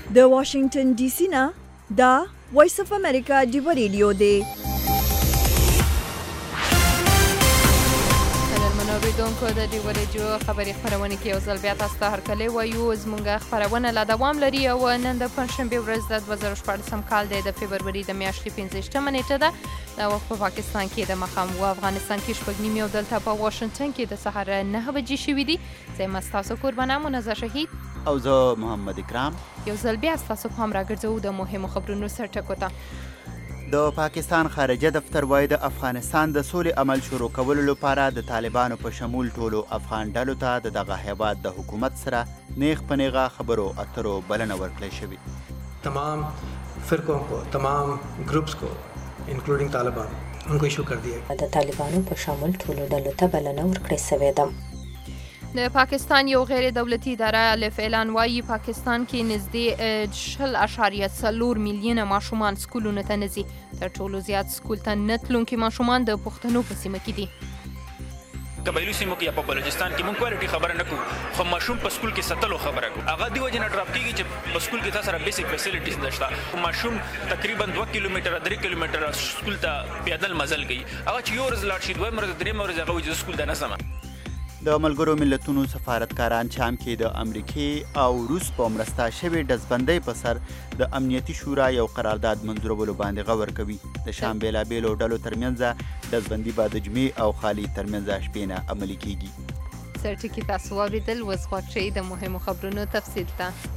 د واشنگټن ډي سي نه دا وایس اف امریکا ډیو ریډیو دی. اوریدونکو د ډیو ریډیو خبري خپرونه کې یو ځل بیا تاسو ته هرکلی وایو. زموږ خپرونه لا دوام لري او نن د پنجشنبې ورځ د 2014 کال د فبروري د میاشتې 15 نیټه ده. دا وخت په پاکستان کې د ماښام و افغانستان کې شپږ نیم او دلته په واشنګټن کې د سهار 9 بجې شوي دي. زه یم ستاسو قربانه منزه شهید او زه محمد اکرام. یو ځل بیا ستاسو پام راګرځوو د مهمو خبرونو سرټکو ته. د پاکستان خارجه دفتر وایي د افغانستان د سولې عمل شروع کولو لپاره د طالبانو په شمول ټولو افغان ډلو ته د دغه هیواد د حکومت سره نیغ په نیغه خبرو اترو بلنه ورکړی شوې. تمام فرقوں کو تمام گروپس کو انکلوډینګ طالبان انکو ایشو کر دیا. د طالبانو په شامل ټولو ډلو ته بلنه ورکړې شوې ده. د پاکستان یو غیر دولتي اداره الف اعلان وایي پاکستان کې نږدې 0.4 میلیونه ماشومان سکولونو ته نه ځي. تر ټولو زیات سکول ته نه تلونکي ماشومان د پښتنو په سیمه کې دي. قبایلي سیمو کې یا په بلوچستان کې مونږ کوالټي خبره نه کوو، خو ماشوم په سکول کې ستلو خبره کوو. هغه دی وجه نه ډراپ کېږي چې په سکول کې تاسو سره بیسیک فیسیلیټیز نشته. ماشوم تقریبا 2 کیلومتره 3 کیلومتره سکول ته پیدل مزل کوي. هغه چې یو ورځ لاړ شي دوه ورځې درې ورځې هغه وایي سکول ته نه ځم. د ملګرو ملتونو سفارتکاران شام کې د امریکې او روس په مرسته شوې ډزبندۍ په سر د امنیتي شورا یو قرارداد منظورولو باندې غور کوي. د شام بیلابیلو ډلو ترمنځ ډزبندي به د جمعې او خالي ترمنځ شپې نه عملي کیږي. سرټکي تاسو واورېدل. اوس وخت شئ د مهمو خبرونو تفصیل ته.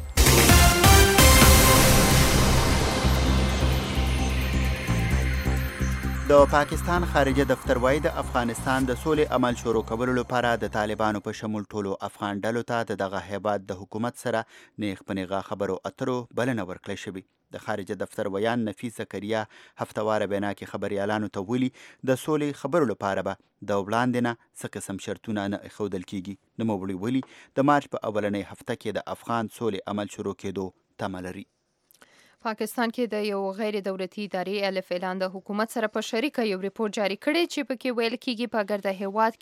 د پاکستان خارجه دفتر وایي د افغانستان د سولې عمل شروع کولو لپاره د طالبانو په شمول ټولو افغان ډلو ته د دغه هیواد د حکومت سره نیغ په نیغه خبرو اترو بلنه ورکړی شوې. د خارجه دفتر ویان نفیس زکریا هفتواره بینا کې خبریالانو ته ویلي د سولې خبرو لپاره به د وړاندې نه څه قسم شرطونه نه ایښودل کیږي. نوموړي ویلي د مارچ په اولنۍ هفته کې د افغان سولې عمل شروع کېدو تمه لري. پاکستان کې د یو غیر دولتي ادارې الف اعلان د حکومت سره په شریکه یو ریپورت جاری کړی چې پکې ویل کېږي په ګرده هیواد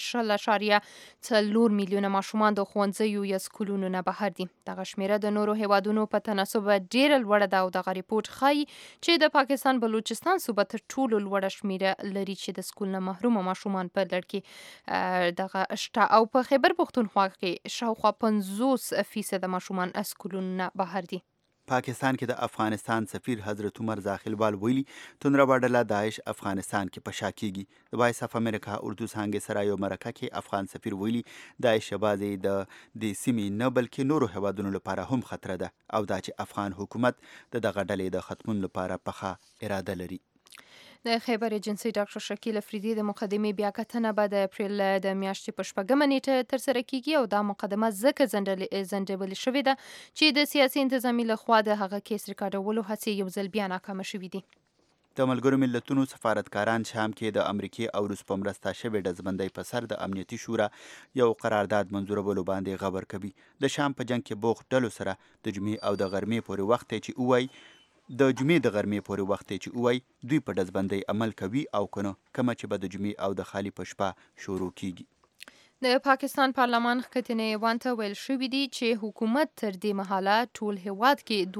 کې 0.4 میلیونه ماشومان د ښوونځیو یا سکولونو نه بهر دي. دغه شمیره د نورو هیوادونو په تناسب ډیره لوړه ده او دغه ریپورت ښایي چې د پاکستان بلوچستان صوبه تر ټولو لوړه شمیره لري چې د سکول نه محروم ماشومان په لړ کې دغه شته او په خیبر پښتونخوا کې شاوخوا 50% ماشومان سکولونو نه بهر دي. پاکستان کې د افغانستان سفیر حضرت عمر زاخلوال ویلي تندربه ډله داعش افغانستان کې پشا کیږي. د وایس اف امریکا اردو څانګې سره یو مرکه کې افغان سفیر ویلي داعش یوازې د دې سیمې نه بلکې نورو هیوادونو لپاره هم خطر ده او دا چې افغان حکومت د دغه ډلې د ختمون لپاره پخه اراده لري. د خیبر ایجنسي ډاکټر شکیل افریدي د مقدمې بیا کتنه به د اپریل د میاشتې په 4 نیټه ترسره کیږي او دا مقدمه ځکه ځنډول شوې ده چې د سیاسي انتظامی لخوا د هغه کیس ریکارډولو هڅې یو ځل بیا ناکامه شوې دي. د ملګرو ملتونو سفارتکاران شام کې د امریکې او روس په مرسته شوې ډزبندۍ په سر د امنیتي شورا یو قرارداد منظورولو باندې غور کوي. د شام په جنگ کې بوخت ډلو سره د جمعې او د غرمې پورې وخت چې اوای د جمعې د غرمې پورې وخت چې اوای دوی په ډزبندۍ عمل کوي او کنه کما چې به د جمعې او د خالی په شپه شروع کیږي. د پاکستان پارلمان ښکتنې ایوان ته ویل شوي دي چې حکومت تر دې مهاله ټول هیواد کې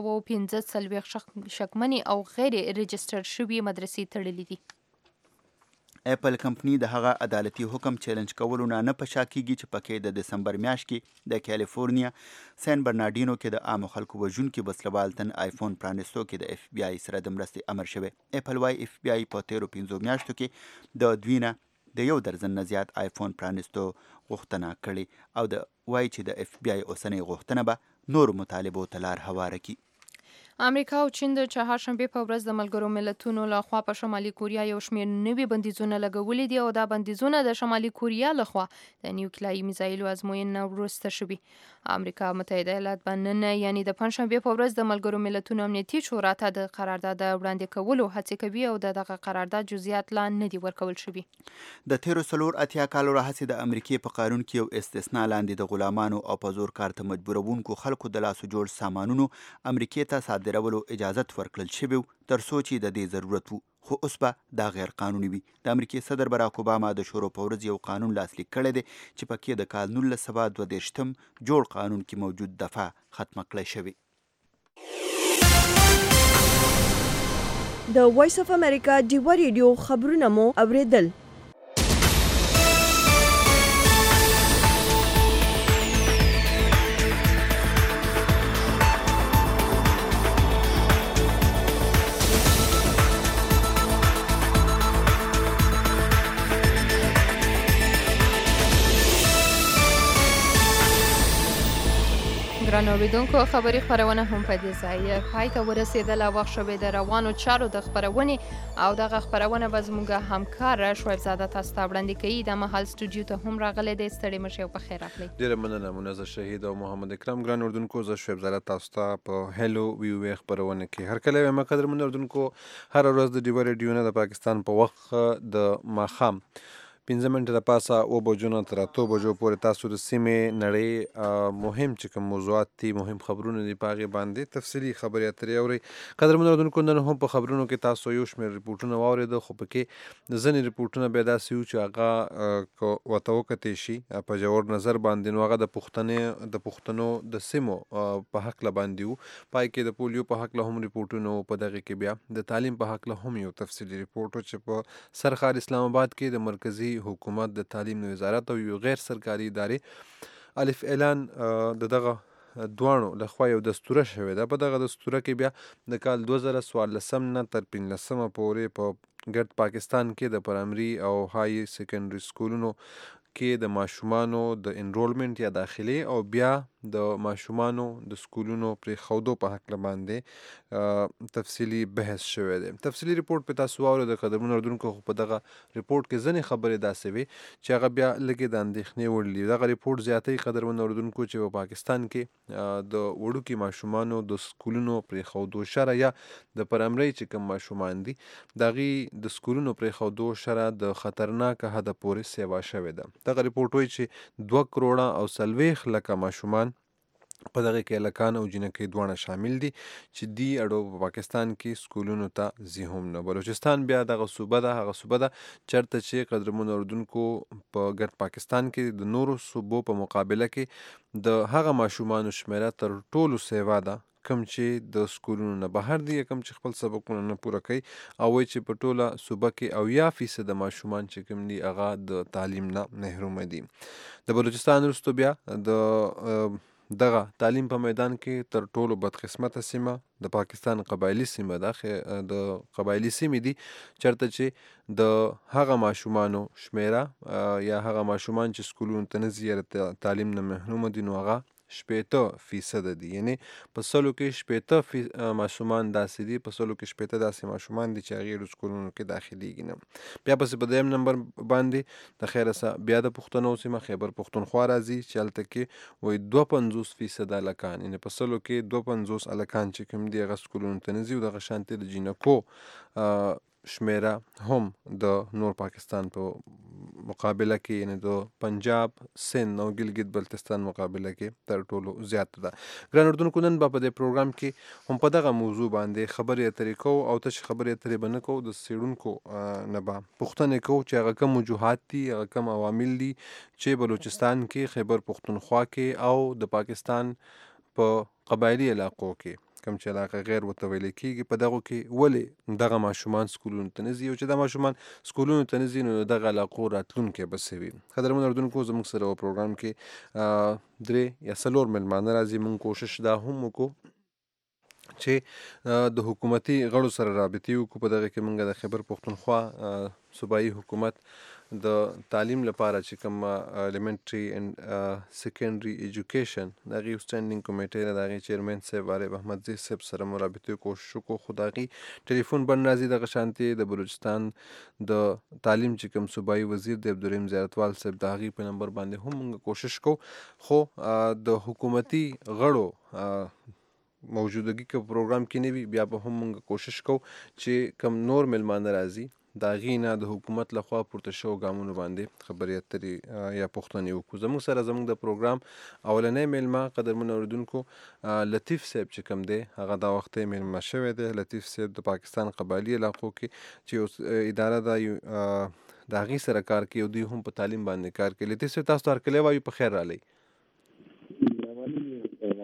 215 شکمنې او غیر رجسټر شوي مدرسې تړلې دي. اپل کمپنی د هغه عدالتي حکم چیلنج کولو نه په شا کیږي چې پکې د دسمبر میاشت کې د کالیفورنیا سان برناردینو کې د عام خلکو وژونکي وسلوال تن آیفون پرانیستو کې د اف بی آی سره د مرستې امر شوی. اپل وايي اف بی آی په 13 میاشتو کې د دوینه د 1 درجن نه زیات آیفون پرانیستو غوښتنه کړې او د وايي چې د اف بی آی اوسنۍ غوښتنه به نور مطالبو ته لار هواره کړي. امریکا او چین د چهارشنبې په ورځ د ملګرو ملتونو لخوا په شمالي کوریا یو شمېر نوي بندیزونه لګولي دي او دا بندیزونه د شمالي کوریا لخوا د نیوکلیايي میزایلو ازموینې وروسته شوي. امریکا متحده ایالات باندې یعنی د پنځشنبې په ورځ د ملګرو ملتونو امنیتي شورا ته د قرارداد وړاندې کولو هڅه کوي او دغه قرارداد جزئیات لا نه دي ورکول شوي. د 13 کالو راهیسې د امریکای په قانون کې یو استثنا لاندې د غلامانو او په زور کار ته مجبورونکو خلکو د لاسو جوړ سامانونو امریکای ته صادرولو اجازت ورکړل شوی تر څو چې د دې ضرورت وو، خو اوس به دا غیر قانوني وي. د امریکای صدر براک اوباما د شورو په ورځ یو قانون لاسلیک کړی دی چې پکې د کال 1932 جوړ قانون کې موجود دفعه ختمه کړی شوی. د وایس اف امریکا ډیوا ریډیو خبرونه مو اوریدل. ګرانو اوریدونکو خبری خبرونه هم په دې ځای پای ته ورسېدله. وخت شوی د روانو چارو د خبرونې او دغه خبرونه به زموږ همکار شعیب زاده تاسو ته وړاندې کوي. د مهال سټوډیو ته هم راغلی دی. ستړي مه شئ او په خیر راغلی. ډېره مننه منزه شهید او محمد اکرم. ګران اردوونکو زه شعیب زاده تاسو ته په هلو وی وی خبرونه کې هر کله وایم قدرمن اردوونکو هر ورځ د ډیوا ریډیو نه د پاکستان په وخت د ماښام 15 منټه د پاسه 9 بجو نه تر 8 بجو پورې تاسو د سیمې نړۍ مهم چې کوم موضوعات دي مهم خبرونه دي په هغې باندې تفصیلي خبرې اترې اورئ. قدرمنو اردوونکو نن هم په خبرونو کې تاسو یو شمېر ریپورټونه واورېده خو پکې ځینې ریپورټونه بیا داسې وو چې هغه ورته وکتې شي په ژور نظر باندې نو هغه د پښتنو د سیمو په هکله باندې وو. پای کې د پولیو په هکله هم ریپورټونه وو. په دغې کې بیا د تعلیم په هکله هم یو تفصیلي ریپورټ و چې په سرښار اسلام آباد کې د مرکزي حکومت د تعلیم وزارت او یو غیر سرکاري ادارې الف اعلان د دغه دواړو لخوا یو دستوره شوې ده. په دغه دستوره کې بیا د کال 2014 نه تر 15 پورې په ګرد پاکستان کې د پرایمري او های سیکنډري سکولونو کې د ماشومانو د انرولمنټ یا داخلي او بیا د ماشومانو د سکولونو پرېښودو په هکله باندې تفصیلي بحث شوی دی. تفصیلي ریپورټ په تاسو واورئ. د قدرمنو اردوونکو خو په دغه ریپورټ کې ځینې خبرې داسې وې چې هغه بیا لږې د اندېښنې وړ دي. دغه ریپورټ زیاتوي قدرمنو اردوونکو چې په پاکستان کې د وړوکي ماشومانو د سکولونو پرېښودو شرح یا د پرایمرۍ چې کوم ماشومان دي د هغې د سکولونو پرېښودو شرح د خطرناکه حده پورې سیوا شوې ده. دغه ریپورټ وایي چې 2 کروړه او 40 لکه ماشومان په دغه کې هلکان او جینکۍ دواړه شامل دي چې دی اړو په پاکستان کې سکولونو ته ځي هم نه. بلوچستان بیا دغه صوبه ده هغه صوبه ده چېرته چې قدرمنو اردوونکو په ګرد پاکستان کې د نورو صوبو په مقابله کې د هغه ماشومانو شمېره تر ټولو سیوا ده کم چې د سکولونو نه بهر دي کم چې خپل سبقونه نه پوره کوي او وایي چې په ټوله صوبه کې 80% د ماشومان چې کوم دي هغه د تعلیم نه محرومه دي. د بلوچستان وروسته بیا د دغه تعلیم په میدان کې تر ټولو بدقسمته سیمه د پاکستان قبایلي سیمه ده. د قبایلي سیمې دي چېرته چې د هغه ماشومانو شمېره یا هغه ماشومان چې سکولونو ته نه ځي یا تعلیم نه محرومه دي نو هغه 80% دي. یعنی په 100 کې 80 ماشومان داسې دي په 100 کې 80 داسې ماشومان دي چې هغې سکولونو کې داخليږي نه. بیا پسې په دویم نمبر باندې د خیره سه بیا د پښتنو سیمه خیبر پښتونخوا راځي چې هلته کې وایي 52% هلکان یعنې په 100 کې 52 هلکان چې کوم دي هغه سکولونو ته نه ځي او دغه شانتې د جینکو شمېره هم د نور پاکستان په مقابله کې یعنی د پنجاب سند او ګلګت بلتستان مقابله کې تر ټولو زیات ده. ګران اردوونکو نن به په دې پروګرام کې هم په دغه موضوع باندې خبرې اترې کوو او تش خبرې اترې به نه کوو د څېړونکو نه به پوښتنې کوو چې هغه کوم وجوهات دي هغه کوم عوامل دي چې بلوچستان کې خیبر پښتونخوا کې او د پاکستان په قبایلي علاقو کې کوم چې علاقه غیر ورته ویل کېږي په دغو کې ولې دغه ماشومان سکولونو ته نه ځي او چې دا ماشومان سکولونو ته نه ځي نو دغه علاقو راتلونکی به څه وي. قدرمنو اردوونکو زموږ سره په پروګرام کې 3 یا 4 مېلمانه راځي. موږ کوشش دا هم وکړو چې د حکومتي غړو سره رابطې وکړو. په دغه کې موږ د خیبر پښتونخوا صوبایي حکومت د تعلیم لپاره چې کوم الیمنټري اینډ سیکنډري ایجوکیشن د هغې سټینډینګ کمیټې ده د هغې چیرمین صاحب عارف احمدزي صاحب سره مو رابطې کوشش وکړو خو د هغې ټلیفون بند راځي. دغه شانتې د بلوچستان د تعلیم چې کوم صوبایي وزیر دی عبدالرحیم زیارتوال صاحب د هغې په نمبر باندې هم موږ کوشش کوو خو د حکومتي غړو موجودګي که پروګرام کې نه وي بیا به هم موږ کوشش کوو چې کوم نور مېلمانه راځي د هغې نه د حکومت لخوا پورته شوو ګامونو باندې خبرې اترې یا پوښتنې وکړو. زموږ سره زموږ د پروګرام اولنی میلمه قدرمنو اردوونکو لطیف صاحب چې کوم دی هغه دا وخت یې میلمه شوی دی. لطیف صاحب د پاکستان قبایلي علاقو کې چې یو اداره ده د هغې سره کار کوي او دوی هم په تعلیم باندې کار کوي. لطیف صاحب تاسو ته هرکلی وایو په خیر راغلی.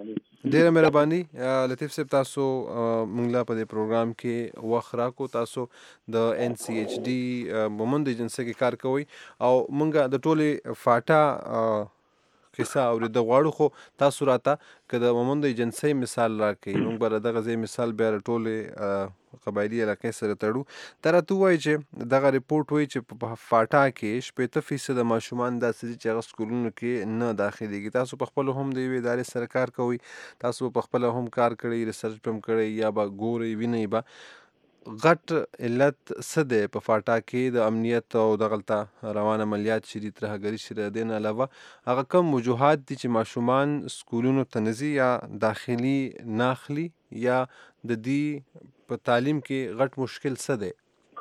ډیره مهرباني لطیف صاحب، تاسو موږ لا په دې پروګرام کې وخت راکو. تاسو د NCHD مومند ایجنسی کې کار کوئ او موږ د ټولې فاټا قصه اورېده غواړو، خو تاسو راته که د مومند ایجنسی مثال راکړئ، موږ به دغه ځای مثال بیا د ټولې قبایلي علاقې سره تړو. دا راته ووایي چې دغه ریپورټ وایي چې په فاټا کې 80% ماشومان داسې دي چې هغه سکولونو کې نه داخلېږي. تاسو په خپلو هم د یوې ادارې سره کار کوئ، تاسو په خپله هم کار کړی، ریسرچ به هم کړی، یا به ګورئ وینئ به غټ علت څه دی په فاټا کې د امنیت او دغلته روان عملیات چې دي ترهګري چې د دې نه علاوه هغه کوم وجوهات دي چې ماشومان سکولونو ته نه ځي یا داخلي نه اخلي، یا د دې په تعلیم کې غټ مشکل څه دی؟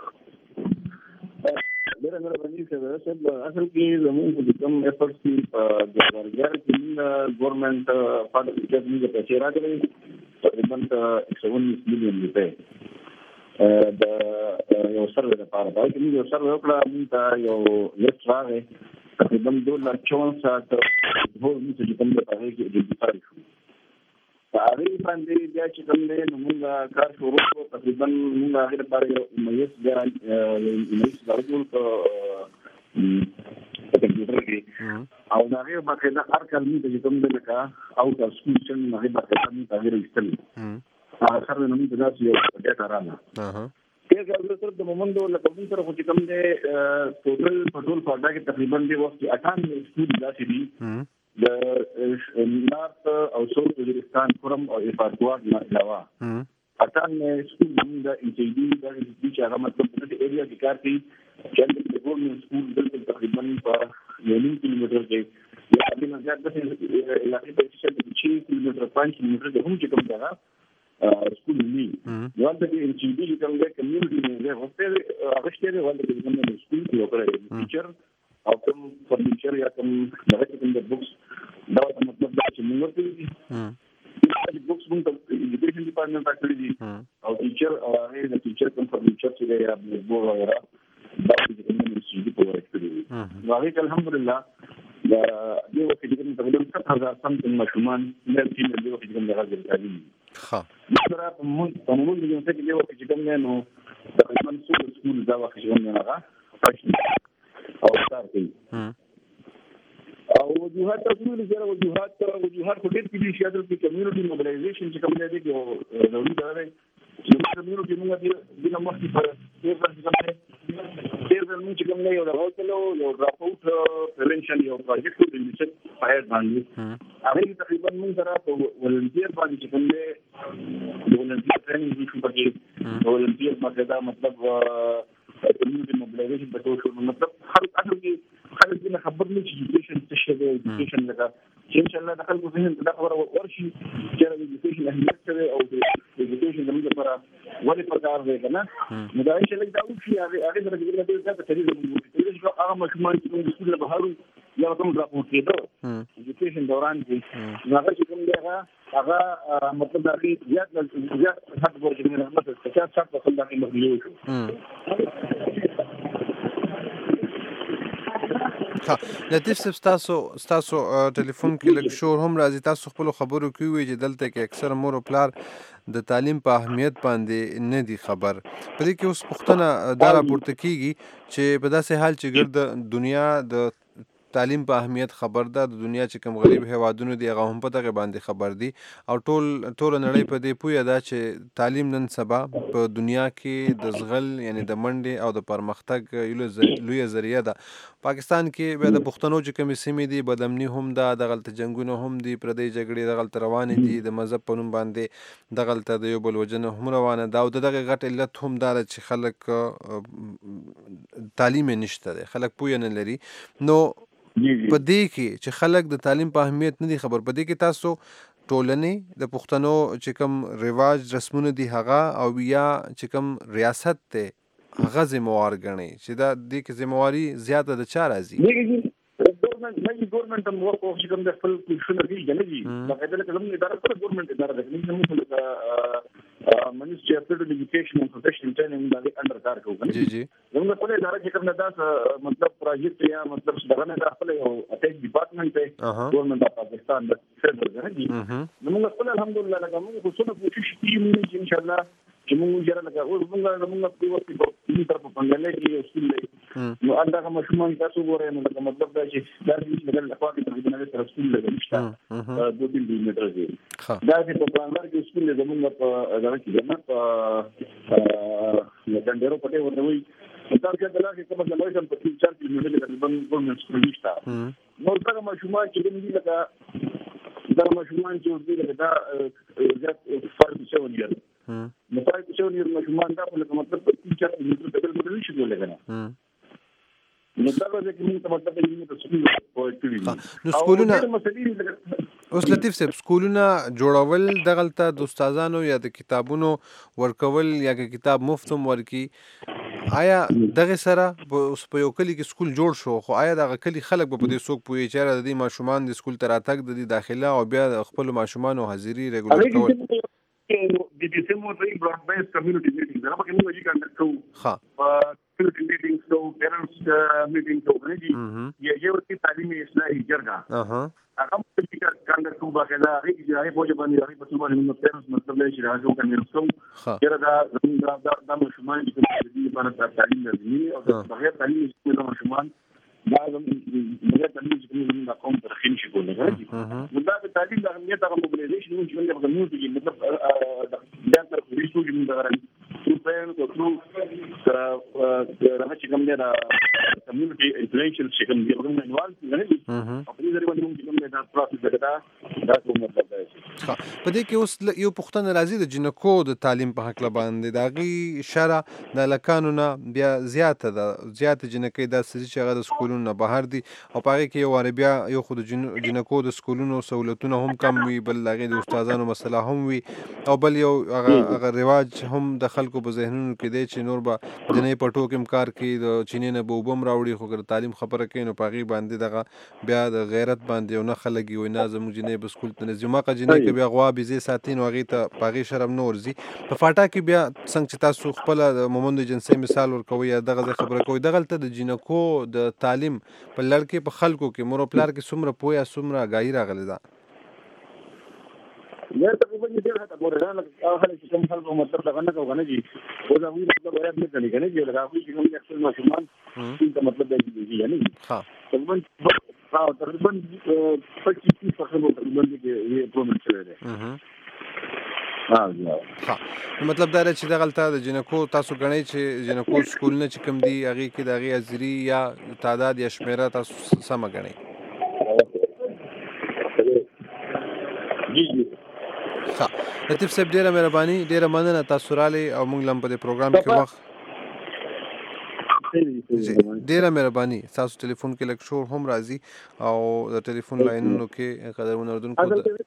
ډېره مهرباني صاحب، اصل کې زموږ د کوم ایفورټس په ګورګر کې موږ ګورنمنت فاټا کې موږ پیسې راغلي تقریبا 119 میلیون روپۍ د یو سروې لپاره. دا چې موږ یو سروې وکړه، موږ ته یو لیست راغی تقریبا 2,64,000 موږ چې کوم د هغې کې ډیجیټل شو. په هغې باندې بیا چې کوم دی نو موږ کار شروع کړو. تقریبا موږ هغې لپاره یو میز راجوړ کړو په کمپیوټر کې، او د هغې باقاعده هر کال موږ ته چې کوم دی لکه آوټ اف سکول چې هغې باقاعده موږ ته هغې راویستلي سره نه موږ ته داسې یو ډیټا راغله. دې کار صرف د مومندو لکه موږ سره خو چې کوم دی ټوټل په ټول فاټا کې تقریبا دې وخت کې 98 سکول داسې دي د نارت او ساوث وزیرستان، کورم او افاقوات نه علاوه 98 سکول موږ د NCHD د چې هغه مطلب په دې ایریا کې کار کوي چې د ګورنمنت سکول دلته تقریبا په 9 کیلومتر کې یا د نظر د علاقې په شته 6 کیلومتر 5 کیلومتر د هم چې کوم ځای سکول نی ولته کې NCHD چې کوم د کمیونټي نه غوښتل هغه شته ولته کې کوم د سکول یو کړی ټیچر او کوم فرنیچر یا کوم دغه کوم د بوکس دا مطلب دا چې موږ ته دي بوکس موږ ته ایجوکیشن ډپارټمنټ راکړي دي او ټیچر او هغه د ټیچر کوم فرنیچر چې دی یا بورډ وغیرہ دا چې کوم د NCHD په ورکړي دي. نو هغه الحمدلله دا یو وخت چې کوم تقریبا 7000 سم ماشومان د دې یو وخت چې کوم د راځي دي. دا په موږ د یو څه کې یو چې کوم نه نو تقریبا سکول دا وخت چې کوم نه راغی او کار کوي او وجوهات ټول سره وجوهات خو ډېر دي چې د کمیونټي موبلایزیشن چې کوم دی یو ضروري دی چې کمیونټي موږ د نمبر په ډېر ځل چې کوم نه یو راوځلو یو ډراپ اوټ پریونشن یو پروجیکټ د لیسټ فایر باندې هغه تقریبا موږ سره په ولنټیر باندې چې کوم دی د ولنټیر ټریننګ چې کوي ولنټیر مطلب کمیونټي موبلایزیشن په ټول مطلب هر اصل کې خلک دې خبر نه چې ایجوکیشن څه شی دی، ایجوکیشن لکه چې ان شاء الله د خلکو ذهن ته دا خبره ورشي چې د ایجوکیشن اهمیت څه دی او د ایجوکیشن زموږ لپاره ولې پکار دی که نه. نو دا ان شاء الله دا وشي هغې سره چې ډېر زیاته طریقه موږ هغه ماشومان چې موږ سکول نه بهر یا کوم ډراپ اوټ کېده ایجوکیشن دوران کې نو هغه چې کوم دی هغه مطلب د هغې زیات حد پورې چې موږ 50-60% د هغې مخنیوی شو. لطیف صاحب، ستاسو ټلیفون کې لږ شور هم راځي. تاسو خپلو خبرو کې وایي چې دلته کې اکثر مور او پلار د تعلیم په اهمیت باندې نه دي خبر. په دې کې اوس پوښتنه دا راپورته کېږي چې په داسې حال چې ګرد دنیا د تعلیم په اهمیت خبر ده، د دنیا چې کوم غریب هیوادونه دي هغه هم په دغه باندې خبر دي او ټوله نړۍ په دې پوهه ده چې تعلیم نن سبا په دنیا کې د زغل یعنی د منډې او د پرمختګ لویه ذریعه ده. پاکستان کې بیا د پښتنو چې کومې سیمې دي بدامني هم ده، دغلته جنګونه هم دي، پردۍ جګړې دغلته روانې دي، د مذهب په نوم باندې دغلته د یو بل وژنه هم روانه ده او د دغه غټ علت هم دا ده چې خلک تعلیم یې نشته دی، خلک پوهه نه لري. نو په دې کې چې خلک د تعلیم په اهمیت نه دي خبر، په دې کې تاسو ټولنې د پښتنو چې کوم رواج رسمونه دي هغه او یا چې کوم ریاست دی هغه ذمہوار ګڼئ چې دا دې کې ذمہواري زیاته د چا راځي؟ ګورنمنت هم ورکو چې کوم د خپل کوششونه دي کنه دي باقاعده لکه زموږ اداره پر ګورنمنت اداره ده چې موږ لکه منیسټري اف ایجوکیشن او پروفیشنل ټریننګ باندې انډر کار کوو کنه. جی زموږ خپل اداره چې کوم دا مطلب پروجیکټ یا مطلب دغه نه خپل یو اټیچ ډپارټمنټ دی ګورنمنت اف پاکستان د فدرال نه دي زموږ خپل الحمدلله لکه موږ خصوصا کوشش کوي چې ان شاء الله چې موږ جره لکه اوس موږ په وخت کې په بنگلې کې یو سکول دی نو انده مشمون تاسو ګورئ نو لکه مطلب دا چې دا چې د خپل تقریبا د سکول لګل نشته 2-3 کیلومتر دی دا چې په بنگلار کې سکول زموږ په دغه کې نه په ډنډرو پټه ورته وي دا چې د لاره کومه د لویشن په 4 کیلومتر تقریبا ګورنمنت سکول نشته نو دا مشمون چې دې لکه دا مشمون چې دې لکه دا زیات فرق شوی دی نو پای کې شو نیر مشمان دا په مطلب په 4 کیلومتر د بل بدل شي ولګنه نو دا ورته کې موږ مطلب د سکول په اټوي نو سکولونه اوس لطیف صاحب سکولونه جوړول دغلته د استادانو یا د کتابونو ورکول یا کتاب مفتم ورکی آیا دغه سره اوس په یو کلی کې سکول جوړ شو خو آیا دغه کلی خلک به په دې څوک پوي چې د دې ماشومان د سکول ته راتګ د داخله او بیا خپل ماشومان او حاضری ریګولر کول د دې سمو ته براډ بیس کمیونټي میټینګ دا په کومه ځای کې کنډکټ کوو کمیونټي میټینګ کوو پیرنټس میټینګ کوو یو چې تعلیمي اصلاحي جرګه هغه چې کنډکټ کوو باقاعده هغه چې په باندې هغه په څو باندې پیرنټس مطلب دی چې راځو کنه کوو دا مشمول دي په تعلیم لازمي او بغیر تعلیم د مشمول دا موږ تعلیم چې موږ کوم ترخیم شي کولای نو دا په تعلیم د اهمیت هغه موبیلایزیشن موږ په موږ کې مطلب دا تر دې څو چې موږ غواړو څو راځي چې کوم دی دا کمیونټي انټلیجنس چې کوم دی موږ انوالو نه په دې ځای باندې موږ کوم دا پروسس دا کوم مطلب دی په دې کې اوس یو پوښتنه راځي د جنکو د تعلیم په حق باندې دا غي شرع د لکانونه بیا زیاته جنکې د سړي چې هغه د سکولونو بهر دي او پاره کې یو عربیا یو خود جنکو د سکولونو سہولتونه هم کم وي بل هغه د استادانو مسله هم وي او بل یو هغه رواج هم د خلکو په ذهنونو کې دی چې نور به جنې پټو کې کار کوي د چینې نه بوبم راوړي خو ګر تعلیم خبره کوي نو پاغي باندې دغه بیا د غیرت باندې یو نه خلګي وي نه زموږ جنې په سکول ته نظم کا جنې کې بیا غوا بيزي ساتین وغه ته پاغي شرم نور زی په فاټا کې بیا څنګه چې تاسو خپل د مومند جنسي مثال ورکوي دغه خبره کوي دغه د جنکو د تعلیم په لړ په خلکو کې مور پلار کې سمره پویا سمره غای راغلی دا یا تقریبا دې هغه ورغان هغه چې کوم خلکو مطلب دغه نه کوي نه او دا وی مطلب ورته نه کوي کنه چې هغه چې کوم اکثر ماشومان څه مطلب دی یعنی ها تقریبا 25% تقریبا دې پروموټ شوی دی مطلب دا چې دغلته د جنکو تاسو غنئ چې جنکو سکولونه چې کوم دی هغه کې دغه ازری یا تعداد یا شمیره تاسو سم غنئ لطیف صاحب ډیره مهرباني ډیره مننه تاسو رالی او موږ لم په پروګرام کې وخت ډیره مهرباني تاسو ټلیفون کې لک شور هم راځي او د ټلیفون لاینونو کې قدرمن اردوونکو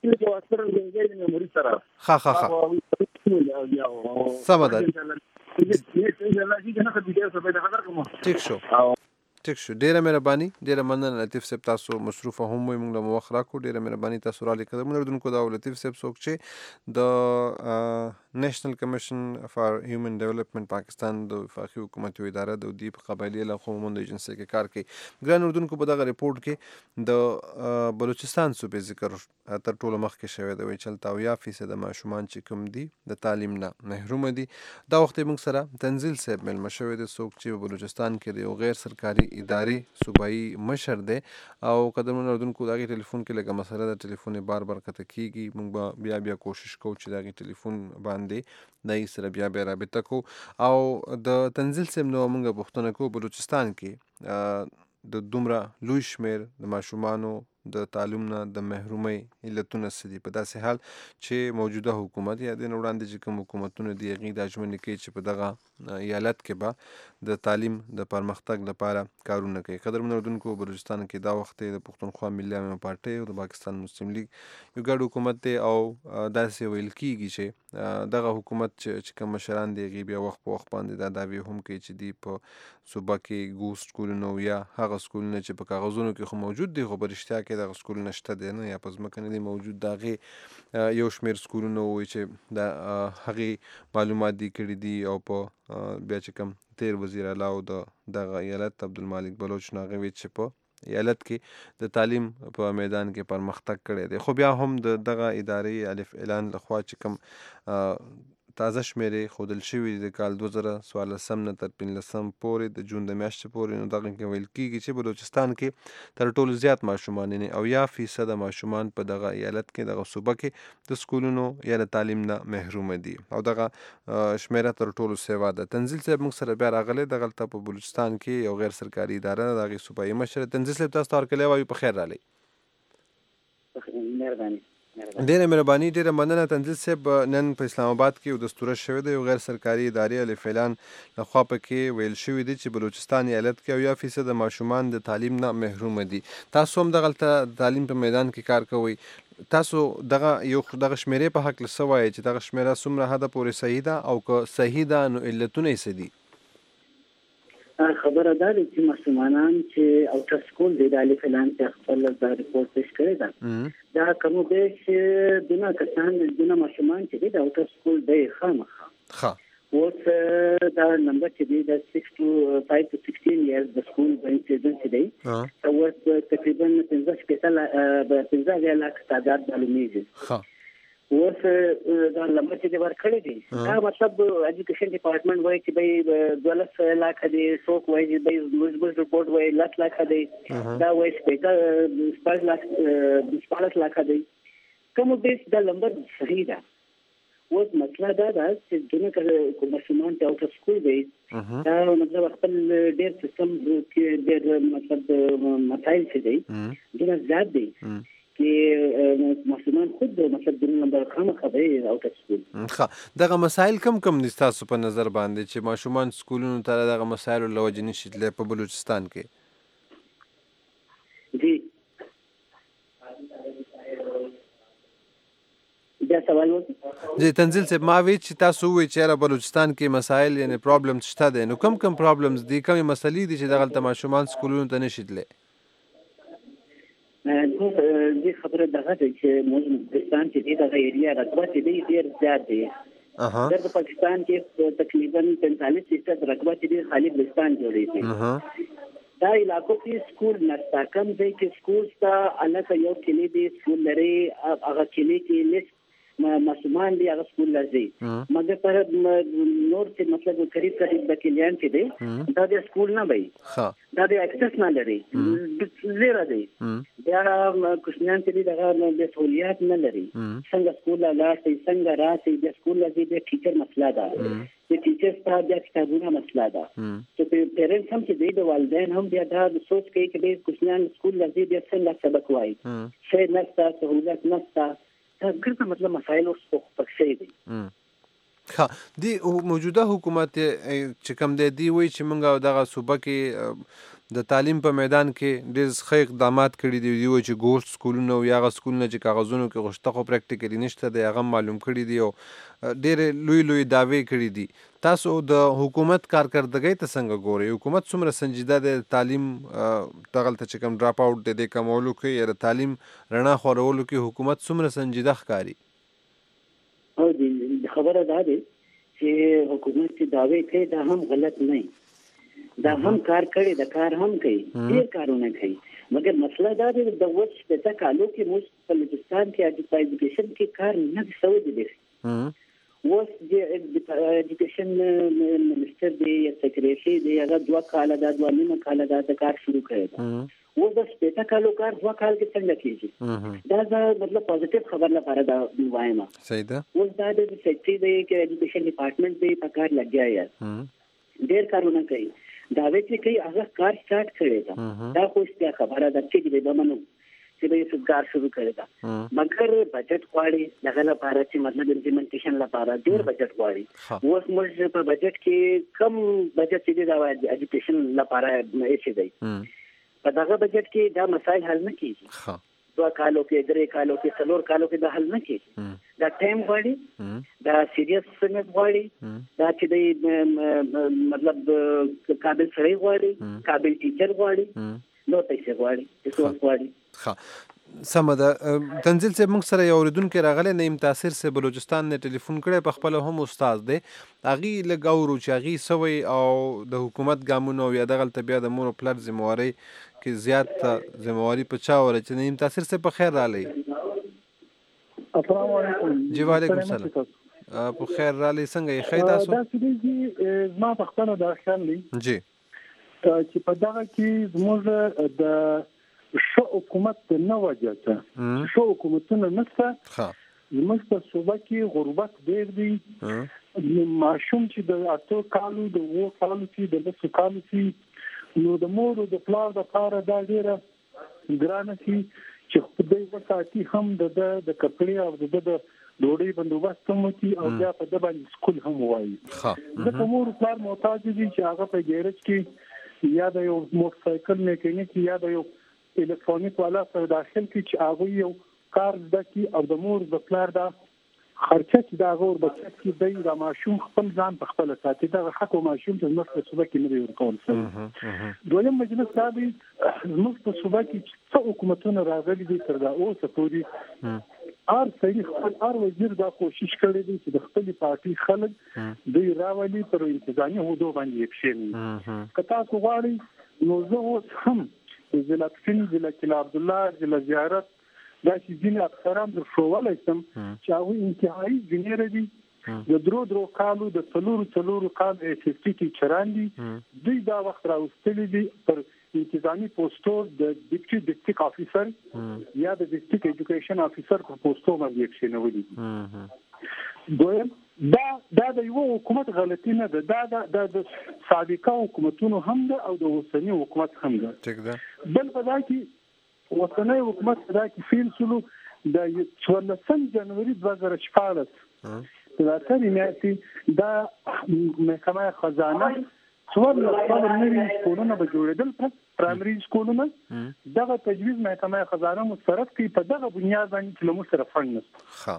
ټیک شو ډیره مهرباني ډیره مننه لطیف صاحب تاسو مصروفه هم وي موږ له وخت راکو ډیره مهرباني تاسو را لیکل موږ اردوونکو دا لطیف صاحب څوک چې د نېشنل کمیشن فار هیومن ډیولپمنٹ پاکستان د وفاقي حکومت اداره د دی په قبایلی له قومونو ایجنسی کې کار کوي ګران اردوونکو په دغه ریپورت کې د بلوچستان صوبې ذکر تر ټولو مخکې شوی دی چې 70% د ماشومان چې کوم دي د تعلیم نه محروم دي دا وخت موږ سره تنزیل صاحب مل مشوي د څوک چې بلوچستان کې یو غیر سرکاري ادارې صوبایي مشر دی او قدرمن اردوونکو دغه ټلیفون کې لګه مسله د ټلیفون بار کته کیږي موږ بیا کوشش کوو چې دغه ټلیفون باندې دای سره بیا رابطه کو او د تنزیل سم نو موږ پښتون کو بلوچستان کې د دومره لوی شمیر د ماشومانو د تعلیم نه د محرومۍ علتونه سدي په داسې حال چې موجوده حکومت یا د وړاندې چې کوم حکومتونه دی غي د اجمن کې چې په دغه ایالت کې به د تعلیم د پرمختګ لپاره کارونه کوي قدرمن اردوونکو بلوچستان کې دا وخت د پښتونخوا ملي عامه پارټي او د پاکستان مسلم لیگ یو ګډ حکومت دی او داسې ویل کیږي چې دغه حکومت چې کوم مشران دی غي بیا وخت په وخت باندې دا داوی هم کوي چې دی په صوبه کې ګوست سکولونو یا هغه سکولونه چې په کاغذونو کې خو موجود دي خو برشتیا کې کې دغه سکول نشته دی نه یا په ځمکه نه دی موجود، د هغې یو شمېر سکولونه وایي چې د هغې معلومات دي کړي دي او په بیا چې کوم تیر وزیر اعلی او دغه ایالت عبدالمالک بلوچ نو هغه وایي چې په ایالت کې د تعلیم په میدان کې پرمختګ کړی دی. خو بیا هم د دغه ادارې الف اعلان لخوا چې کوم تازه شمیرې ښودل شوي دي د کال 2014 نه تر 15 پورې د جون د میاشتې پورې، نو دغه کې ویل کېږي چې بلوچستان کې تر ټولو زیات ماشومان یعنې 90% ماشومان په دغه ایالت کې دغه صوبه کې د سکولونو یا د تعلیم نه محرومه دي او دغه شمیره تر ټولو سیوا ده. تنزیل صاحب موږ سره بیا راغلی دغلته په بلوچستان کې یو غیر سرکاري اداره ده، د هغې صوبایي مشر. تنزیل صاحب تاسو ته هرکلی وایو، په خیر راغلی. مهرباني. ډیره مهرباني، ډیره مننه. تنزیل صاحب نن په اسلام آباد کې یو دستوره شوی دی، یو غیر سرکاري ادارې الف اعلان لخوا پکې ویل شوي دي چې بلوچستان ایالت کې 90% د ماشومان د تعلیم نه محرومه دي. تاسو هم دغلته تعلیم په میدان کې کار کوئ، تاسو دغه شمیرې په حق څه وایي چې دغه شمیره څومره حده پورې صحیح ده او که صحیح ده نو علتونه یې څه دي؟ خبره دا ده چې مسلمانان چې اوټر سکول دی د الف اعلان ته خپل د ریپورت پیش کړی ده، دا کوم بیش دونه کسان دونه ماشومان چې دی د اوټر سکول دی خامخا اوس دا نمبر چې دی د 6 to 5 to 16 years د سکول بنچ دی اوس تقریبا 15 لک تعداد معلومیږي. اوس دا لمبر چې دی ورکړی دی دا مطلب ایجوکیشن ډپارټمنټ وایي چې به 12 لک دی، څوک وایي چې به موږ رپورټ وایي 10 لک دی، دا وایي 15 لک دی. کوم بیس دا لمبر صحیح ده. اوس مسله دا ده چې دونه ماشومان ته اوټر سکول دی دا مطلب خپل ډېر سیستم کې ډېر مطلب مسایل چې دی دونه زیات دی چې ماشومان خود مطلب د نمبر خامخا دی اوټر سکول. دغه مسایل کم دي ستاسو په نظر باندې چې ماشومان سکولونو ته دغه مسایلو له وجې نشي تللی په بلوچستان کې؟ جی بیا سوال وکړئ. جی تنزیل صاحب ما وی چې تاسو وایئ چې یاره بلوچستان کې مسایل یعنی پرابلمز شته دی، نو کوم پرابلمز دي، کومې مسلې دي چې دغلته ماشومان سکولونو ته نشي تللی؟ دې خبره دغه ده چې موږ پاکستان چې دی دغه ایریا رقبه چې دی ډېر زیات دی. د پاکستان کې تقریبا 45% رقبه چې دی خالي بلوچستان جوړی دی. دا علاقو کې سکول نشته، کم ځای کې سکول شته، الته یو کلی دی سکول لري، هغه کلی کې لس ماشومان دی هغه سکول لري، مګر پر نور چې مطلب قریب د کلیان کې دی دا د سکول نه وي، دا د اکسس نه لري، زیرا دی، بیا کوشنیان چې دی دغه د سہولیات نه لري، څنګه سکول لاړ څنګه راشي، د سکول لري د ټیچر مسله ده، د ټیچر سره د کتابونو مسله ده، چې پیرنټس هم چې دی د والدین هم بیا دا سوچ کوي چې د کوشنیان سکول لري د څنګه سبق وایي، څه نشته سہولیت نشته، ګرځه مطلب مسایل اوس پکې دي. دی موجوده حکومت چې کوم دی وایي چې موږ دغه صوبه کې د تعلیم په میدان کې ډېر ښه اقدامات کړي دي، دی وایي چې ګوشت سکولونه او هغه سکولونه چې کاغذونو کې غوښته خو پریکټیکلي نشته دی هغه معلوم کړي دي او ډېرې لوی دعوې کړي دي. تاسو د حکومت کارکردګۍ ته څنګه ګورئ؟ حکومت څومره سنجیده دی تعلیم دغلته چې کوم ډراپ آوټ دی د کمولو کې یا د تعلیم رڼا خورولو کې حکومت څومره سنجیده ښکاري؟ او خبره دا دی چې حکومت چې دعوې کوي دا هم غلط نه، دا هم کار کړي، دا کار هم کوي، ډېر کارونه کوي، مګر مسله دا دی د اوس شپېته کالو کې موږ په بلوچستان کې په ایجوکیشن کې کار نه دی سوی دی. اوس د ایجوکیشن منسټر دی یا سیکریټري دی هغه 2 کاله دا 2.5 کاله دا د کار شروع کړی دی. اوس د شپېته کالو کار 2 کال کې څنګه کېږي؟ دا مطلب پازیټیو خبر لپاره دا وایم. صحیح ده. اوس دا د سیکریټري دی چې ایجوکیشن ډپارټمنټ دی په کار لګیا یې ډېر کارونه کوي، دعوې چې کوي هغه کار سٹارټ کړی دا، دا خو څه خبره ده چې به منو چې به یې کار شروع کړی دا، مګر بجټ غواړي دغه لپاره چې مطلب امپلیمنټیشن لپاره ډېر بجټ غواړي. اوس موږ په بجټ کې کم بجټ چې دی دا ایجوکیشن لپاره یې دی، په دغه بجټ کې دا مسایل حل نه کیږي. 2 کالو کې 3 کالو کې 4 کالو کې دا حل نه کیږي، دا ټایم غواړي، دا سیریس سمت غواړي، دا چې د مطلب قابل سړی غواړي، قابل ټیچر غواړي، نو پیسې غواړي څه غواړي. ښه سمه ده. تنزیل صاحب موږ سره یو اورېدونکی راغلی نعیم تاثیر صاحب بلوچستان نه ټلیفون کړی په خپله هم استاد دی هغې لږ اورو چې هغې سوی او د حکومت ګامونه او یا دغلته بیا د مور او پلار ذمهوارۍ کې زیات ذمهواري په چا وره چې نعیم تاثیر صاحب په خیر رالی. السلام علیکم. جی وعلیکم السلام. په خیر رالی څنګه یې ښه تاسو؟ دا چې زما په خپله دا خیال دی جی چې په دغه کې زموږ د ښه حکومت نه وجه ته ښه حکومتونه نشته. زموږ په صوبه کې غربت ډېر دی. ماشوم چې د 8 کالو د 9 کالو کې د 10 کالو کې نو د مور او د پلار دپاره دا ډېره ګرانه شي چې خدای وساتي هم د کپړې او د ډوډۍ بندوبست هم وکړي او بیا په ده باندې سکول هم ووایي. ځکه مور او پلار محتاج دي چې هغه په ګیرج کې یا د یو موټرسایکل میکانیک یا د یو الکترونیک والا سره داخل کی چې هغه یو کار زده کی او د مور د پلار دا خرچه چې دا غور بچت کی دی د ماشوم خپل ځان په خپل ساتي دا حق او ماشوم ته زموږ په صوبه کې نه دی ورکول شوی. دویم مجلس دا دی زموږ په صوبه کې څو حکومتونه راغلي دي تر دا اوسه پورې هر سړي خپل هر وزیر دا کوشش کړی دی چې د خپل پارټي خلک دوی راولي پر انتظامی هودو باندې یکشي. که تاسو غواړئ نو زه اوس هم ضلع پښین ضلع کلا عبدالله ضلع زیارت دا چې ځینې افسران در ښوولی شم چې هغوی انتهایي جونیر دي د 3 کالو د 4 کالو SST ټیچران دي. دوی دا وخت راوستلي دي پر انتظامی پوسټو د ډیپټي افیسر یا د ډیسټریکټ ایجوکیشن افیسر په پوسټو باندې یکشنولي دي. دویم دا د یو حکومت غلطی نه ده دا د سابقه حکومتونو هم ده او د اوسنی حکومت هم ده. بل په دا کې اوسنی حکومت په دا کې فیل سلو د 14 جنوري 2014 د اترې میاشتې دا محکمه خزانه 14 نوي سکولونه به جوړېدل پرایمري سکولونه دغه تجویز محکمه خزانه مسترد کوي په دغه بنیاد باندې چې موږ سره فند نشته.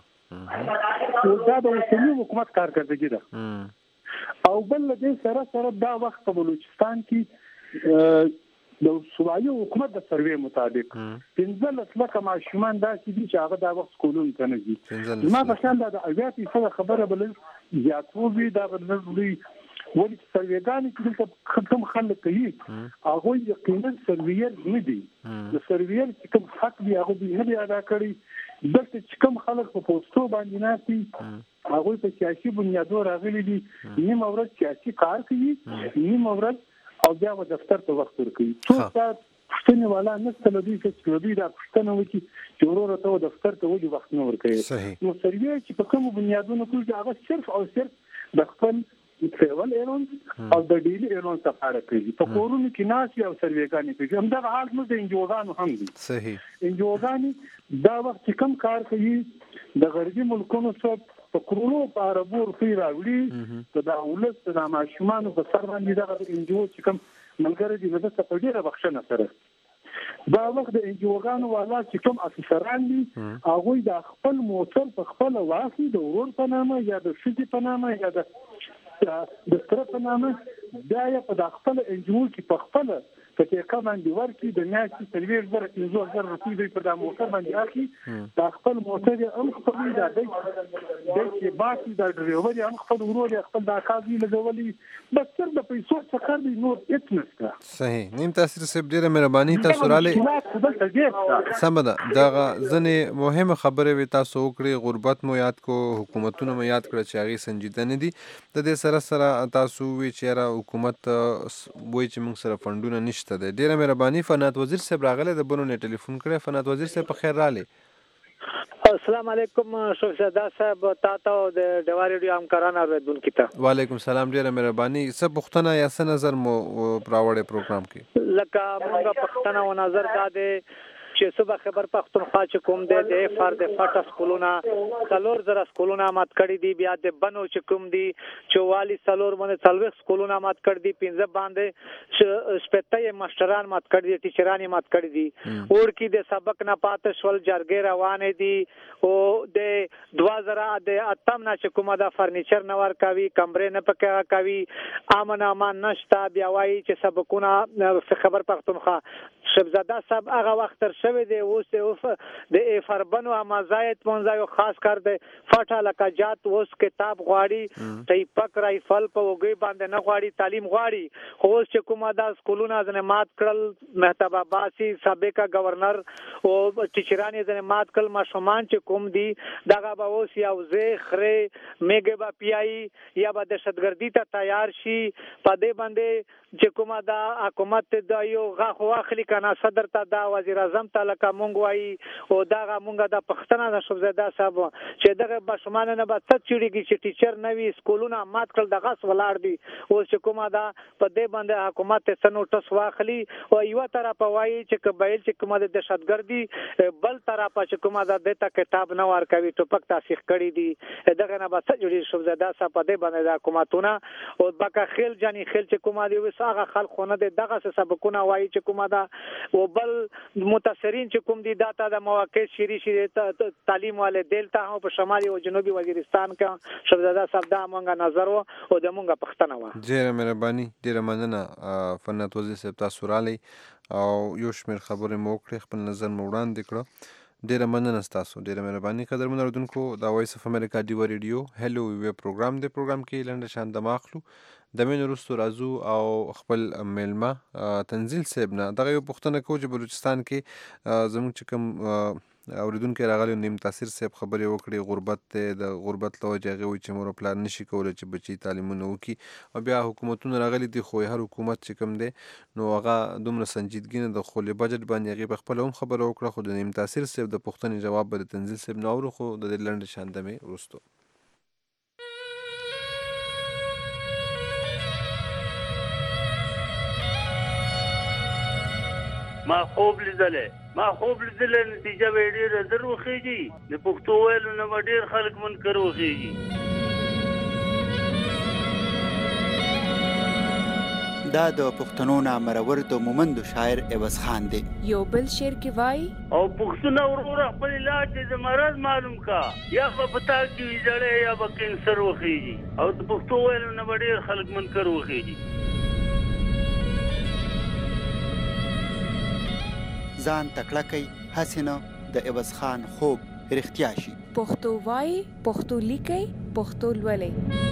دا د اوسنی حکومت کارکردګي ده. او بل له دې سره دا وخت په بلوچستان کې د صوبایي حکومت د سروې مطابق 15 لکه ماشومان داسې دي چې هغه دا وخت سکولونو ته نه ځي. زما په خیال دا د 80% خبره بل زیاتوي دا بل لوی ولې چې سروېګانې چې دلته کوم خلک کوي هغوی یقینا سرویر نه دي. د سرویر چې کوم حق دی هغه دوی نه دی ادا کړی. دلته چې کوم خلک په پوسټو باندې ناستي هغوی په سیاسي بنیادو راغلي دي نیمه ورځ سیاسي کار کوي نیمه ورځ او بیا و دفتر ته وخت ورکوي. څوک دا پوښتنې والا نشته له دوی چې دوی دا پوښتنه وکړي چې وروره ته دفتر ته ولې وخت نه ورکوي. نو سرویر چې په کومو بنیادونو کوي هغه صرف او صرف د خپل ټریول ایرونز او د ډیلی ایرونز لپاره کوي. په کورونو کې ناسي او سرویګانې کوي. همدغه حال موږ د انجوګانو هم دي. صحیح انجوګانې دا وخت چې کم کار کوي د غربي ملکونو څخه په کرونو په عربو روپۍ راوړي که د ولس د ماشومانو په سر باندې دغه انجو چې کوم ملګری دي د څه په ډیره بخښنه سره دا وخت د انجوګانو والا چې کوم افیسران دي هغوی د خپل موټر په خپل واخلي د ورور په نامه یا د ښځې په نامه یا د سره په نامه دا یې په خپل انجو کې په خپل په ټیکه باندې ورکړي د میاشتې 30,000 روپۍ دوی په دا موټر باندې اخلي دا خپل موټر یې هم خپلوي دا دی چې باقي دا ډریور یې هم خپل ورور یې خپل دا کاغذي لګولي بس صرف د پیسو څخه دی نور هېڅ نشته. صحیح. نیم تاثیر صاحب ډېره مهرباني تاسو رالی. سمه ده دغه ځینې مهمه خبرې وې تاسو وکړې غربت مو یاد کو حکومتونه مو یاد کړه چې هغې سنجیده نه دي. د دې سره سره تاسو ووایئ چې یاره حکومت وایي چې موږ سره فنډونه نشته دی. ډېره مهرباني. فنات وزیر صاحب راغلی د بنو نه ټلیفون کړی. فنات وزیر صاحب په خیر رالی. السلام علیکم شوفزاده صاحب تاسو د ډیوا ریډیو همکارانو اوریدونکو ته وعلیکم السلام. ډیره مهرباني. څه پوښتنه یا څه نظر مو پراوړې پروګرام کې؟ لکه موږ پوښتنه او نظر دا دی چې صوبه خیبر پختونخوا چې کوم د فار د فاټا سکولونه 4000 سکولونه مات کړی دي. بیا د بنو چې کوم دي 44 باندې 40 سکولونه مات کړی دي. 15 باندې شپږ ماشټران مات کړی دي، ټیچران مات کړی دي. اور کې د سبق نه پاتې شول جرګې روانې دي او د 2000 د اتم نه چې کومه د فرنیچر نه ورکوي، کمرې نه پکې کوي، امن امان نشته. بیا وایي چې سبقونه خبر پختونخوا شبزاده صاحب هغه وخت تر شوی دی. اوس د فربنو مزایت مونږه خاص کار دی فاټا لکجات اوس کتاب غواړي، ټیپک رایفل په وګي باندې نه غواړي، تعلیم غواړي. خو اوس چې کومه د سکولونه ځنه مات کړل، مهتاب عباسي سابق گورنر او ټیچران یې مات کړل، ماشومان چې کوم دي دغه به اوس یو ځای خره میګه به پیایي یا به دهشتګردي ته تیار شي. په دې باندې چې کومه د حکومت د یو غاخ واخلي کنه صدر ته د وزیر اعظم ته لکه مونږ وایي او دغه مونږه د پښتنه د شوبزاده صاحب چې دغه بشمان نه به څه چړيږي چې ټیچر نوي سکولونه مات کړل دغه ولاړ دي. او چې کومه دا په دې باندې حکومت ته نوټس واخلي او یو طرف وایي چې قبایل چې کومه د دهشتګردي، بل طرف چې کومه د دته کتاب نه ورکوي، ټوپک تاسیخ کړی دي. دغه نه به څه جوړي شوبزاده صاحب په دې باندې د حکومتونه او بکه خیل جاني خیل چې کومه دی وساغه خلکونه دغه سبقونه وایي چې کومه دا او بل متاثرین چې کوم دي داته د مواقع شری تعلیم والے دلته هم په شمالي او جنوبي وزیرستان کې شهزاده صاحب دا مونږه نظر او د مونږه پښتنه و. ډیره مهرباني، ډیره مننه فنات وزیر صاحب تاسو رالی او یو شمېر خبرې مو وکړې، خپل نظر مو وړاندې کړه. ډیره مننه ستاسو، ډیره مهرباني. قدرمن اورېدونکو د وایس اف امریکا ډیوا ریډیو هلو وی پروګرام دی. پروګرام کې لنډه شان د ماخلو د مین وروستو راځو او خپل میلمه تنزیل صاحب نه دغه یو پوښتنه کوو چې بلوچستان کې زموږ چې کوم اوریدونکي راغلي نیم تاثیر صاحب خبرې وکړي، غربت دی، د غربت له وجې هغې وایي چې مور او پلار نشي کولی چې بچي تعلیمونه وکړي. او بیا حکومتونه راغلي دي خو هر حکومت چې کوم دی نو هغه دومره سنجیدګي نه د خپل بجټ باندې هغې په خپله هم خبره وکړه. خو د نیم تاثیر صاحب د پوښتنې جواب به د تنزیل صاحب نه اورو، خو د دې لنډې شان دمې وروستو. ما خوب لیدلې نتیجه به ډېره زر وخېږي، د پښتو ویلو نه به ډېر خلک منکر وخېږي. دا د پښتنو نامرور د مومندو شاعر عوض خان دی. یو بل شعر کې وایي او پښتونه وروره خپل علاج د مرض معلوم کا، یا به پتا کې ویزړې یا به کینسر وخېږي، او د پښتو ویلو نه به ډېر خلک منکر وخېږي. ځان تکړه کوي هسې نه د عوض خان خوب رښتیا شي. پښتو وایي، پښتو لیکي، پښتو لولئ.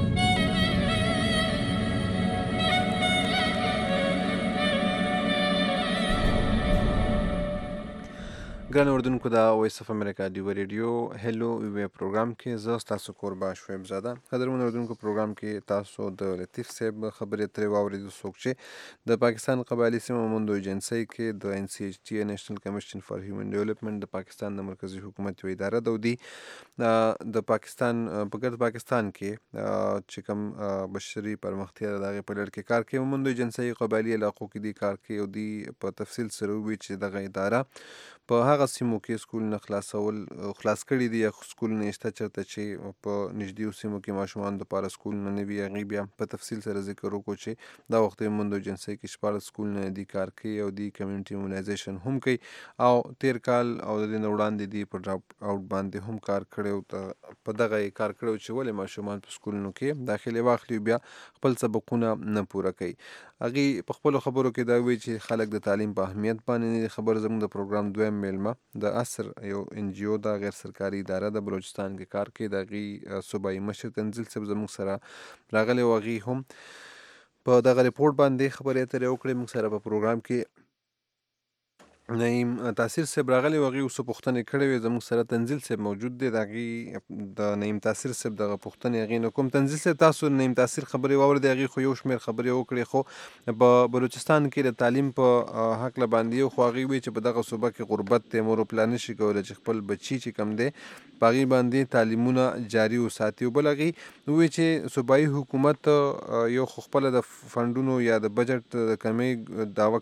ګران اردوونکو د وایس اف امریکا ډیوا ریډیو هلو وی پروګرام کې زه ستاسو کوربه شعیب زاده. قدرمن اردوونکو پروګرام کې تاسو د لطیف صاحب خبرې ترې واورېدو، څوک چې د پاکستان قبایلي سیمو موندو ایجنسۍ کې د ان سی ایچ ټي نیشنل کمیشن فار هیومن ډیولپمنٹ د پاکستان د مرکزي حکومت یو اداره ده. د پاکستان په ګرد پاکستان کې چې کوم بشري پرمختیا د هغې په لړ کې کار کوي. موندو ایجنسۍ قبایلي علاقو کې دی کار کوي او دی په تفصیل سره ووایي چې دغه اداره په هغه سیمو کې سکولونه خلاص کړي دي یا سکولونه شته چېرته چې په نږدې سیمو کې ماشومانو دپاره سکولونه نه وي. هغې بیا په تفصیل سره ذکر وکړو چې دا وخت یې موندو ایجنسۍ کې 14 سکولونه دي کار کوي او دی کمیونټي ایمونایزیشن هم کوي او تیر کال او د دې نه وړاندې دی په ډراپ آوټ باندې هم کار کړی او په دغه یې کار کړی چې ولې ماشومان په سکولونو کې داخلې واخلي بیا خپل سبقونه نه پوره کوي. هغې په خپلو خبرو کې دا وایي چې خلک د تعلیم په اهمیت باندې نه دي خبر. زموږ د پروګرام دویم میلمه د اثر یو ان جی او دا غیر سرکاري اداره د بلوچستان کې کار کوي، د هغې صوبایي مشر تنزیل صاحب زموږ سره راغلی او هغې هم په دغه ریپورټ باندې خبرې اترې وکړې. موږ سره په پروګرام کې نعیم تاثیر صاحب راغلی او هغې اوس پوښتنې کړې وې. زموږ سره تنزیل صاحب موجود دی، د هغې د نعیم تاثیر صاحب دغه پوښتنې هغې نه کوم. تنزیل صاحب تاسو نعیم تاثیر خبرې واورېدې، هغې خو یو شمېر خبرې وکړې، خو په بلوچستان کې د تعلیم په هکله باندې یو خو هغې وایي چې په دغه صوبه کې غربت دی، مور او پلار نشي کولی چې خپل بچي چې کوم دی په هغې باندې تعلیمونه جاري وساتي. او بل هغې وایي چې صوبایي حکومت یو خو خپله د فنډونو یا د بجټ د کمۍ دعوه کوي او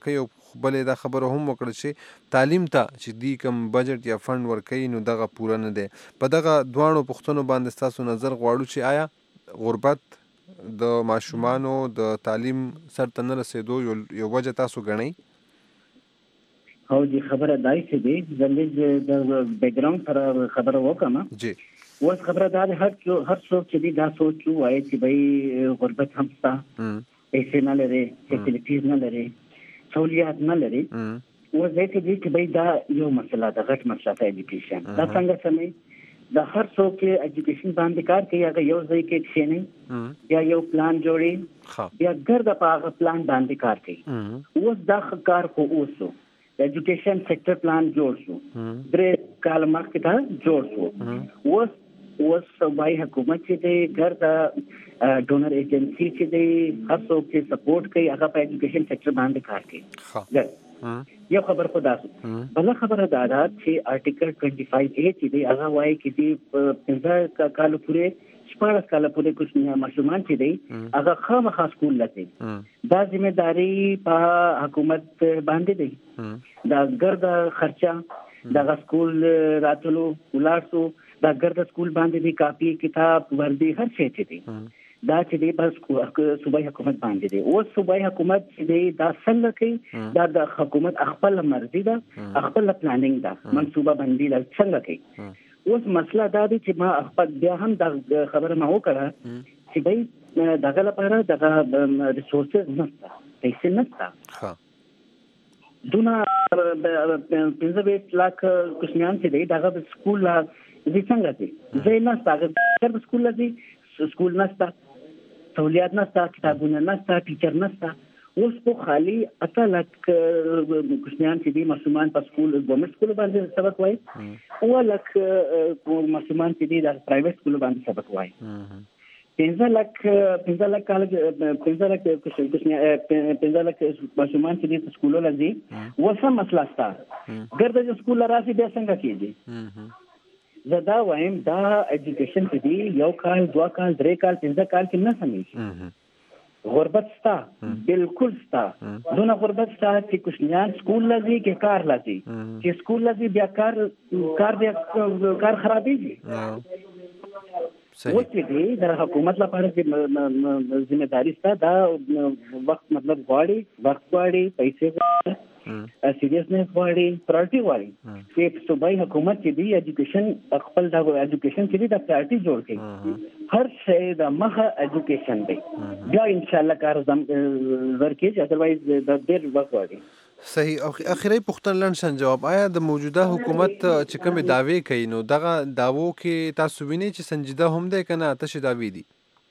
بلې دا خبره هم وکړه چې تعلیم ته چې دی کوم بجټ یا فند ورکوي نو دغه پوره نه دی. په دغه دواړو پوښتنو باندې ستاسو نظر غواړو چې آیا غربت د ماشومانو د تعلیم سر ته نه رسېدو یو وجه تاسو ګڼئ؟ او جی خبره دای چې دی زموږ د بیک ګراوند سره خبره وکړم جی. اوس خبره دا ده هر څوک چې دی دا سوچ وایي چې بھئی غربت هم شته، پیسې نه لري، فیسیلیټیز نه لري، سہولیات نه لري. اوس دی چې بھئی دا یو مسله ده، غټ مسله ده ایجوکیشن. دا څنګه سمې د هر څوک چې ایجوکیشن باندې کار کوي هغه یو ځای کې کښېني یا یو پلان جوړي یا ګرده په هغه پلان باندې کار کوي. اوس دا کار خو اوسو ایجوکیشن سیکټر پلان جوړ شو، 3 کال مخکې دا جوړ شو. اوس صوبایي حکومت چې دی ګرده ډونر ایجنسی چې دی هر څوک چې سپورټ کوي هغه په ایجوکیشن سیکټر باندې کار کوي. یو خبر خو دا بله خبره دا ده چې آرټیکل 25A چې دی هغه وایي چې دی 15 کالو پورې 14 کاله پورې کوچني ماشومان چې دی هغه خامخا سکول لته دا ذمہ داری په حکومت باندې دی. دا ګرده خرچه دا سکول راتلو ولارسو دا ګرده سکول باندې دی، کاپی کتاب وردی هر شی چې دی دا چې دی بس صوبایي حکومت باندې دی. اوس صوبایي حکومت چې دی دا څنګه کوي؟ دا د حکومت خپل مرزي ده، خپل پلانینګ ده، منصوبه بندي ده، څنګه کوي؟ اوس مسله دا دی چې ما خپل بیا هم دا خبره ما وکړه چې بھئی دغه لپاره دغه ریسورسز نشته، پیسې نشته. دونه 15 लाख کوچنیان چې دی دغه سکول زی څنګه دي زی نشته، هغه سکول لذي سکول نشته، سہولیات نشته، کتابونه نشته، ټیچر نشته. اوس په خالی 8 लाख کوچنیان چې دي ماشومان په سکول ګورنمنت سکول باندې سبق وایي، 2 लाख ماشومان چې دي د پرایویټ سکول باندې سبق وایي. 15 लाख کالج 15 लाख ماشومان چې دي سکولو لذي وسه مسله ستا ګرځي سکول راځي بیا څنګه کیږي؟ زدا وایم دا ایجوکیشن کې دی یو کال 2 کال 3 کال 15 کال کې نه سمېږي. غربت ستا بالکل ستا، دونه غربت ستا چې کوچنیان سکول لذي کې کار لذي چې سکول لذي بیا کار خرابېږي. اوس چې دی د حکومت لپاره چې ذمہ داری ستا دا وخت مطلب غواړي، وخت غواړي، پیسې غواړي، سیریسنس غواړي، پرایورټي غواړي چې صوبایي حکومت چې دی ایجوکیشن خپل دا ایجوکیشن چې دی د پرایورټي جوړ کړي. هر شی د مخه ایجوکیشن دی بیا ان شاء الله کار ورکړي، ادروایز د ډېر وخت غواړي. صحیح. او اخیری پوښتنه لنډ جواب، آیا د موجوده حکومت چې کومې دعوې کوي نو دغه دعوو کې تاسو وینئ چې سنجیده هم دی که نه تشې دعوې دي؟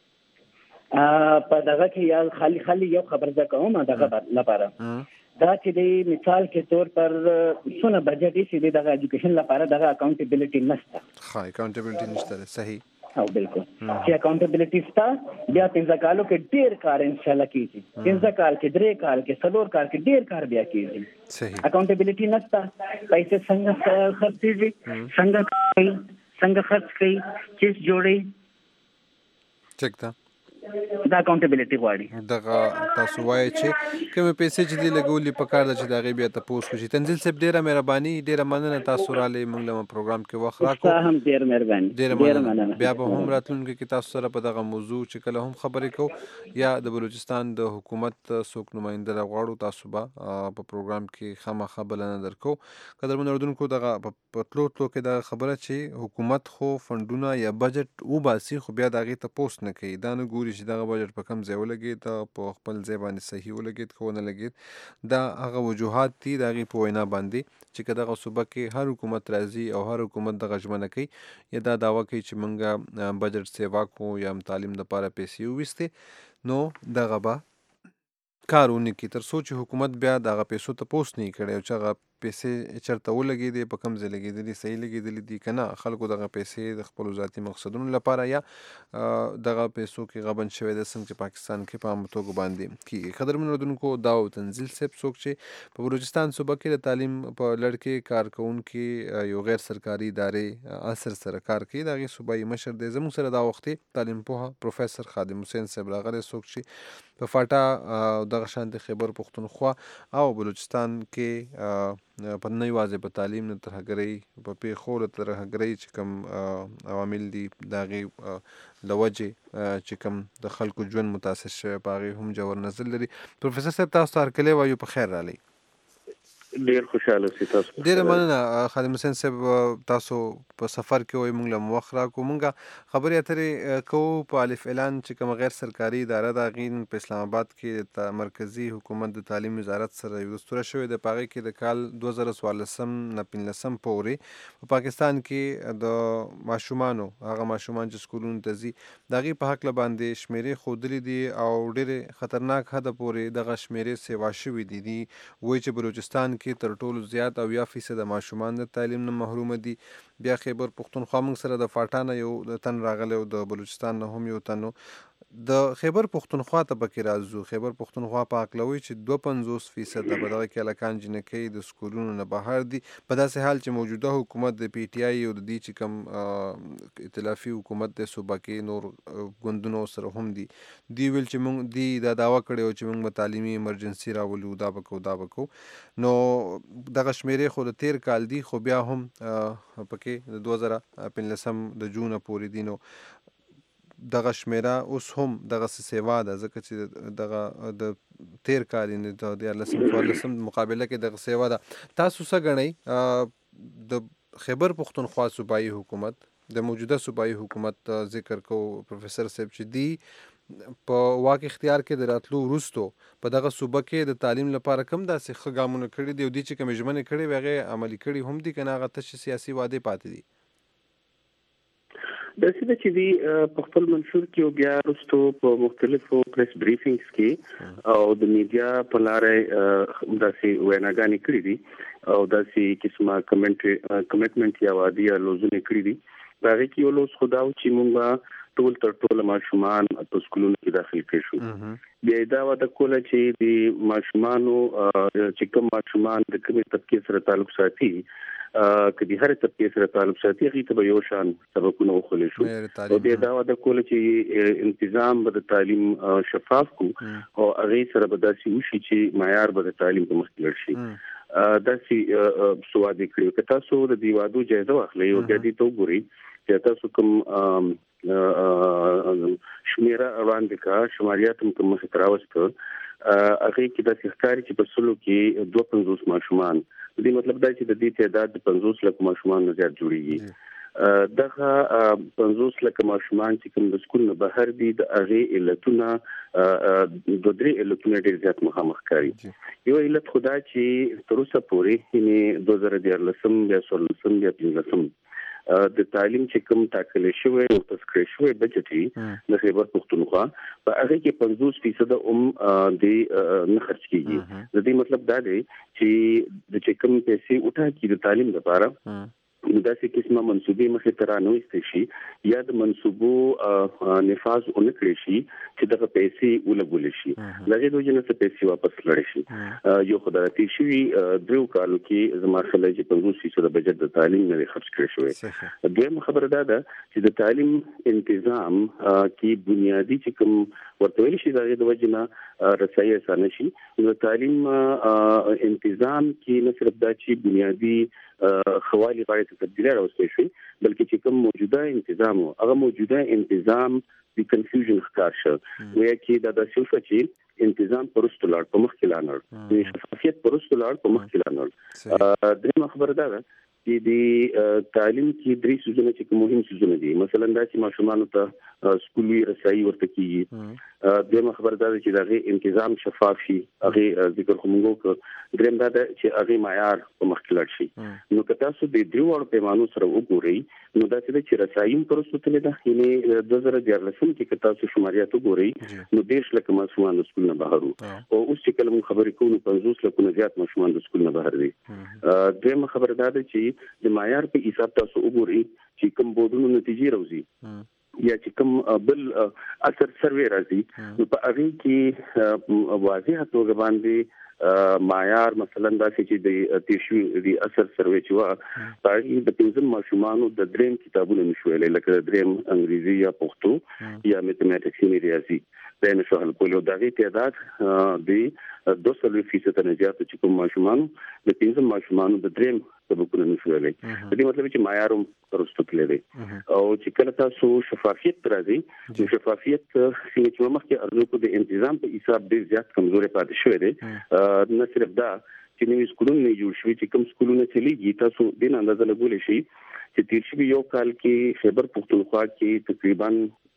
په دغه کې یا خالی یو خبر زه کوم دغه لپاره دا چې دی مثال کې طور پر څونه بجټ یې چې دی دغه ایجوکیشن لپاره دغه اکاونټیبلټي نشته. ښه اکاونټیبلټي نشته. صحیح. او بالکل چې اکاونټیبلټي ستا بیا 15 کالو کې ډیر کار ان شاء الله کیږي، 15 کال کې 3 کال کې 4 کال کې ډیر کار بیا کیږي. صحیح. اکاونټیبلټي نشته، پیسې څنګه خرڅېږي، څنګه خرڅ کوي، چیز جوړي ټیک ده. دا اکاونټیبلټي غواړي. دغه تاسو وایي چې کومې پیسې چې دی لګولې په کار ده چې د هغې بیا تپوس وشي. تنزیل صاحب ډېره مهرباني، ډېره مننه تاسو راغلئ موږ له پروګرام کې وخت راکړو. هم ډېره مهرباني، ډېره مننه. بیا به هم راتلونکي کې تاسو سره په دغه موضوع چې کله هم خبرې کوو یا د بلوچستان د حکومت څوک نماینده راغواړو تاسو به په پروګرام کې خامخا بلنه درکو. قدرمنو اردونکو دغه په تلو کې دغه خبره چې حکومت خو فنډونه یا بجټ وباسي خو بیا د هغې تپوس نه کوي، دا نه ګوري چې دغه بجټ په کوم ځای ولګېد، په خپل ځای باندې صحیح ولګېد که ونه لګېد. دا هغه وجوهات دي د هغې په وینا باندې چې که دغه صوبه کې هر حکومت راځي او هر حکومت دغه ژمنه کوي یا دا دعوه کوي چې موږ بجټ سیوا کوو یا تعلیم دپاره پیسې وویستې، نو دغه به کار ونه کړي تر څو چې حکومت بیا دغه پیسو تپوس نه کړی او چې هغه پیسې چرته ولګېدې په کوم ځای لګېدلي صحیح لګېدلي دي که نه خلکو دغه پیسې د خپلو ذاتي مقصدونو لپاره یا دغه پیسو کې غبن شوی دی څنګه چې پاکستان کې په عامه توګه باندې کېږي. قدرمنو اورېدونکو دا و تنزیل صاحب څوک چې په بلوچستان صوبه کې د تعلیم په لړ کې کار کوونکي یو غیر سرکاري ادارې اثر سره کار کوي د هغې صوبایي مشر دی. زموږ سره دا وختې تعلیم پوهه پروفیسر خادم حسین صاحب راغلی څوک چې په فاټا دغه شانتې خیبر پښتونخوا او بلوچستان کې په نه یوازې په تعلیم نه ترهګرۍ په پیښو له ترهګرۍ چې کوم عوامل دي د هغې له وجې چې کوم د خلکو ژوند متاثر شوی په هغې هم ژور نظر لري. پروفیسر صاحب تاسو ته هرکلی وایو په خیر رالی. ډیر خوشاله اوسئ تاسو. ډیره مننه خادم حسین صاحب تاسو په سفر کې وایي موږ له وخت راکړو. موږ خبرې اترې کوو په الف اعلان چې کومه غیر سرکاري اداره ده هغې په اسلام آباد کې د مرکزي حکومت د تعلیم وزارت سره یو دستوره شوې ده په هغې کې د کال 2014 نه 15 پورې په پاکستان کې د ماشومانو هغه ماشومان چې سکولونو ته ځي د هغې په هکله باندې شمېرې ښودلې دي او ډېرې خطرناک حده پورې دغه شمېرې سیوا شوي دي. وایي چې بلوچستان کې تر ټولو زیات 80% ماشومان د تعلیم نه محرومه دي. بیا خیبر پښتونخوا موږ سره د فاټا نه یو تن راغلی او د بلوچستان نه هم یو تن و. د خیبر پښتونخوا ته پکې راځو. خیبر پښتونخوا په هکله وایي چې 52% به دغه کې هلکان جنکۍ د سکولونو نه بهر دي په داسې حال چې موجوده حکومت د پی ټي آی او د دې چې کوم ائتلافي حکومت د صوبه کې نور ګوندونو سره هم دي دی ویل چې موږ دی دا دعوه کړې وه چې موږ به تعلیمي ایمرجنسي راولو دا به کوو دا به کوو. نو دغه شمېرې خو د تیر کال دي خو بیا هم پکې د 2015 د جونه پورې دي. نو دغه شمیره اوس هم دغه سیوا ده ځکه چې دغه د تیر کال د 14 مقابله کې دغه سیوا ده. تاسو څه ګڼئ د خیبر پښتونخوا صوبایي حکومت د موجوده صوبایي حکومت ذکر کو پروفیسر صاحب چې دی په واک اختیار کې د راتلو وروستو په دغه صوبه کې د تعلیم لپاره کوم داسې ښه ګامونه کړي دي او دې چې کومې ژمنې کړي وي هغې عملي کړي هم دي که نه هغه تشې سیاسي وعدې پاتې دي؟ داسې ده چې دی په خپل منشور کې او بیا وروستو په مختلفو پریس بریفینګز کې او د میډیا په لارې داسې ویناګانې کړي دي او داسې قسمه کمیټمنټ یا وعدې یا لوزونه کړي دي. په هغې کې یو لوز خو دا و چې موږ ټول تر ټوله ماشومان په سکولونو کې داخل کړي شو. بیا یې دا وعده کوله چې د ماشومانو چې کوم ماشومان د کومې طبقې سره تعلق ساتي که د هر طبقې سره تعلق ساتي هغې ته به یو شان سبقونه وښودل شو. او بیا دا وعده کوله چې تنظیم به د تعلیم شفاف کو او هغې سره به داسې وشي چې معیار به د تعلیم په مخ کې لوړ شي. داسې څه وعدې کړي. که تاسو د دې وعدو جایزه واخلئ او بیا دې ته وګورئ چې تاسو کوم شمیره وړاندې کړه شماریات هم کوم مخې ته راوسته هغې کې داسې ښکاري چې په سلو کې 52 ماشومان د دې مطلب دا چې د دې تعداد د 50 لکه ماشومان نه زیات جوړیږي. دغه 50 لکه ماشومان چې کوم د سکول نه بهر دي د هغې علتونه 2-3 علتونه ډېر زیات مخامخ کاري. یو علت خو دا چې تر اوسه پورې یعنې 2014 بیا 16 بیا 15 د تعلیم چې کوم ټاکل شوی او تذکر شوی بجټ د خیبر پښتونخوا په هغه کې 50% د نه خرج کیږي. د دې مطلب دا دی چې د چې کوم پیسې وټاکي د تعلیم لپاره داسې قسمه منصوبې مخې ته رانوستل شي یا د منصوبو نفاذ ونکړي شي چې دغه پیسې ولګول شي لږه د جنس پیسې واپس لړ شي. یو خدای شي درو کالو کې زما خلک چې 50% د بجټ د تعلیم نه خرج کړی شوی. دویم خبره دا ده چې د تعلیم تنظیم کې بنیادی چې کوم ورته ویل شي د وجنه رسایي اسانه شي. د تعلیم تنظیم کې نه صرف دا چې بنیادی خوالي غاړه ته تبدیلی راوستل شي بلکې چې کوم موجوده تنظیم هغه موجوده تنظیم د کنفیوژن ښکار شو. وایي چې دا د شوفه چې تنظیم پرستو لاړ په مخ کې لاړ د شفافیت پرستو لاړ په مخ کې لاړ. درېمه خبره دا ده چې د تعلیم کې 3 سيزونه چې مهم سيزونه دي مثلا دا چې ماشومان ته سکولي رسایي ورته کیږي دغه خبر دا چې دغه تنظیم شفاف شي هغه ذکر کومو دریم دا چې هغه معیار په مخ کې لاړ شي نو که تاسو د دریوړ پیمانو سره وګورئ نو دا چې رسایي پرستو تل ده یعنی 2014 کې که تاسو شماریات وګورئ نو 10 لک ماشومان د سکول نه بهر او اوس چې کله موږ خبرې کوو 50 لک نه زیات ماشومان د سکول نه بهر دي دغه خبر دا ده چې د معیار په حساب تاسو وګورئ چې کوم بورډونو نتیجې راوځي یا چې کوم بل اثر سروي راځي نو په هغه کې واضح توګه باندې معیار مثلا دا چې د تیشو د اثر سروي چې وا په د پنځم ماشومانو د دریم کتابونو نشویل لکه د دریم انګریزي یا پښتو یا میتھمیټکس یا ریاضي د نشو حل کولو دغه تعداد د 200% نه زیات چې کوم ماشومان د پنځم ماشومان د دریم سبقونه نشویل دي د مطلب چې معیارم پرستو کړی او چې کله تاسو شفافیت راځي چې شفافیت څنګه چې مخکې ارزو د تنظیم په حساب ډیر زیات کمزوري پاتې شوی دی نه صرف دا چې نوې سکولونه جوړ شوي چې کوم سکولونه چلیږي تاسو د اندازه لګولې شي چې تیر شوی یو کال کې خیبر پختونخوا کې تقریبا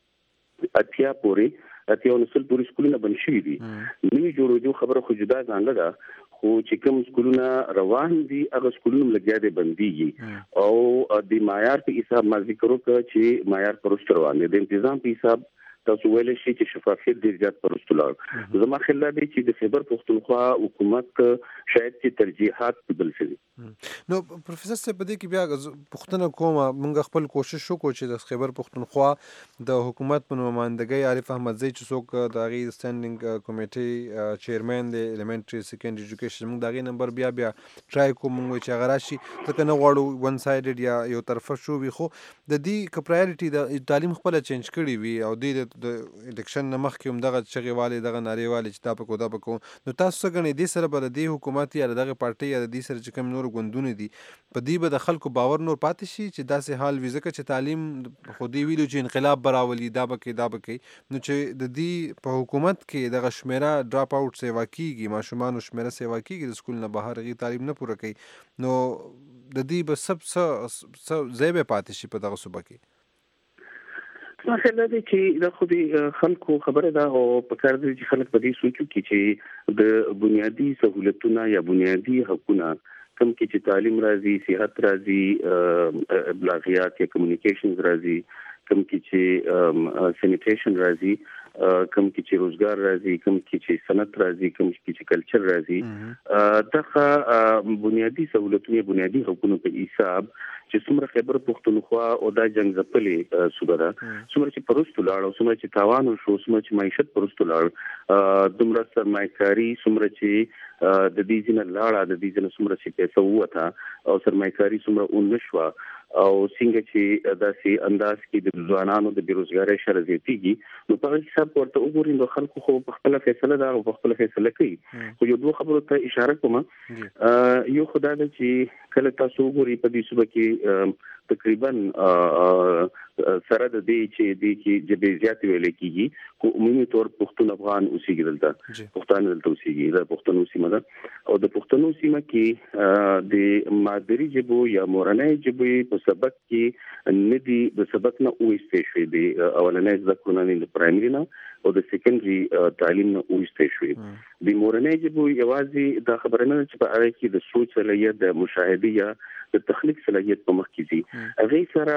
80 پورې اتیا نسل پوری سکولونه بند شوي دي نوې جوړېدو خبره خو جدا ځانګړه ده خو چې کوم سکولونه روان دي هغه سکولونه لګیا دي بنديږي او د معیار په حساب ما ذکر وکړ چې معیار پرست روان دي د تنظیم په حساب تاسو ویل شي چې شفافیت ډیر زیات پرست لاړ زما خیال دی چې د خیبر پختونخوا حکومت شاید چې ترجیحات بدل شي نو پروفیسور صاحب په دې کې بیا پښتنه کوم موږ خپل کوشش وکړو چې د خیبر پختونخوا د حکومت په نمائندګۍ عارف احمد زئی چې څوک د غي سټینډینګ کمیټي چیرمن دی ایلیمنټری سیکنډری ایجوکیشن موږ دغه نمبر بیا ټرای کوم چې غراشي ځکه نه غواړو ون سایډډ یا یو طرفه شو وي خو د دې ک پرایورټي د تعلیم خپل چینج کړي وي او د الیکشن نه مخکې هم دغه چغېوالي دغه ناریوالي چې دا پکو نو تاسو څنګه غني دې سره بل دې حکومت یا دغه پارټي یا دې سره چې کوم نور غوندونه دي په دې به د خلکو باور نور پاتې شي چې داسې حال وي ځکه چې تعلیم خو دې ویلو چې انقلاب براولي دا بکې نو چې د دې په حکومت کې دغه شمیره ډراپ آوټ سیوا کیږي ماشومان شمیره سیوا کیږي د سکول نه بهر غي تعلیم نه پوره کوي نو د دې به سب زیبه پاتې شي په دغه صوبه کې ما خیال دی چې د خو دې خلکو خبره ده او په کار دي چې خلک په دې سوچو کې چې د بنیادی سہولتونه یا بنیادی حقوقونه کم کې چې تعلیم راځي صحت راځي ابلاغیات یا کمیونیکیشنز راځي کم کې چې سینیټیشن راځي کم کې چې روزګار راځي کم کې چې صنعت راځي کم کې چې کلچر راځي دغه بنیادی سہولتونه بنیادی حقوقونه په حساب چې څومره خیبر پختونخوا او دا جنگ ځپلې صوبه ده څومره چې پرستو لاړ او څومره چې تاوان شو څومره چې معیشت پرستو لاړ دومره سرمایکاري څومره چې د دې ځینې لاړه د دې ځینې څومره چې پیسې وته او سرمایکاري څومره اونښوا او څنګه چې داسې انداز کې د ځوانانو د بیروزګارۍ شر زیاتېږي نو په حساب ورته وګورئ نو خلکو خو په خپل فیصله دا او په خپل فیصله کوي خو یو دوه خبرو ته اشاره کوم یو خدای دې چې کله تاسو وګورئ په دې صوبه کې تقریبا سره د دې چې د زیات ویل کېږي خو عمومي تور پښتون افغان اوسېږي دلته پښتون دلته اوسېږي د پښتون سیمه ده او د پښتون سیمه کې د مادری جبو یا مورنۍ جبو په سبق کې ندي د سبق نه اوسته شوی دی اولنۍ ذکرونه نه پرایمري نه او د سیکنډري تعلیم نه اوسته شوی د مورنۍ جبو یوازې د خبرونه چې په اړه کې د سوچ صلاحیت د مشاهده یا د تخلیق صلاحیت په مخ کې دي هغه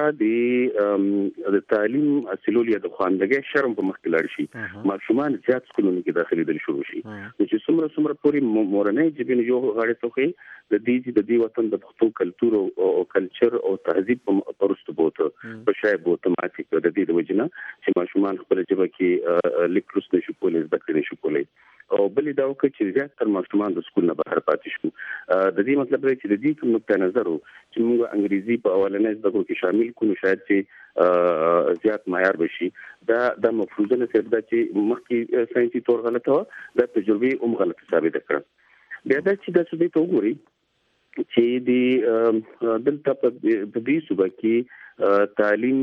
سره د تعلیم حاصلول یا د خواندګۍ شرم په مخ کې لاړ شي ماشومان زیات سکولونو کې داخلي دل شروع شي چې څومره پوری مورنۍ جبین یو غاړه توخي د دې وطن د پښتو کلچر او کلچر او تهذیب په پرستو بوته په شای بوته ماتي د دې د وجنه چې ماشومان خپل جبه کې لیکلوس نشو کولای زده کړی نشو کولای او بلې دا وکړي چې زیات تر ماشومان د سکول نه بهر پاتې شو د دې مطلب دی چې د دې کوم نقطه نظر چې موږ انګریزي په اولنۍ زده کړو کې شامل کړو شاید چې زیات معیار بشي دا مفروضه نه صرف دا چې مخکې ساينسي تور غلطه و دا تجربه غلطه ثابت کړه بیا دا چې د څه ته وګوري چې د دلته په دې صوبه کې تعلیم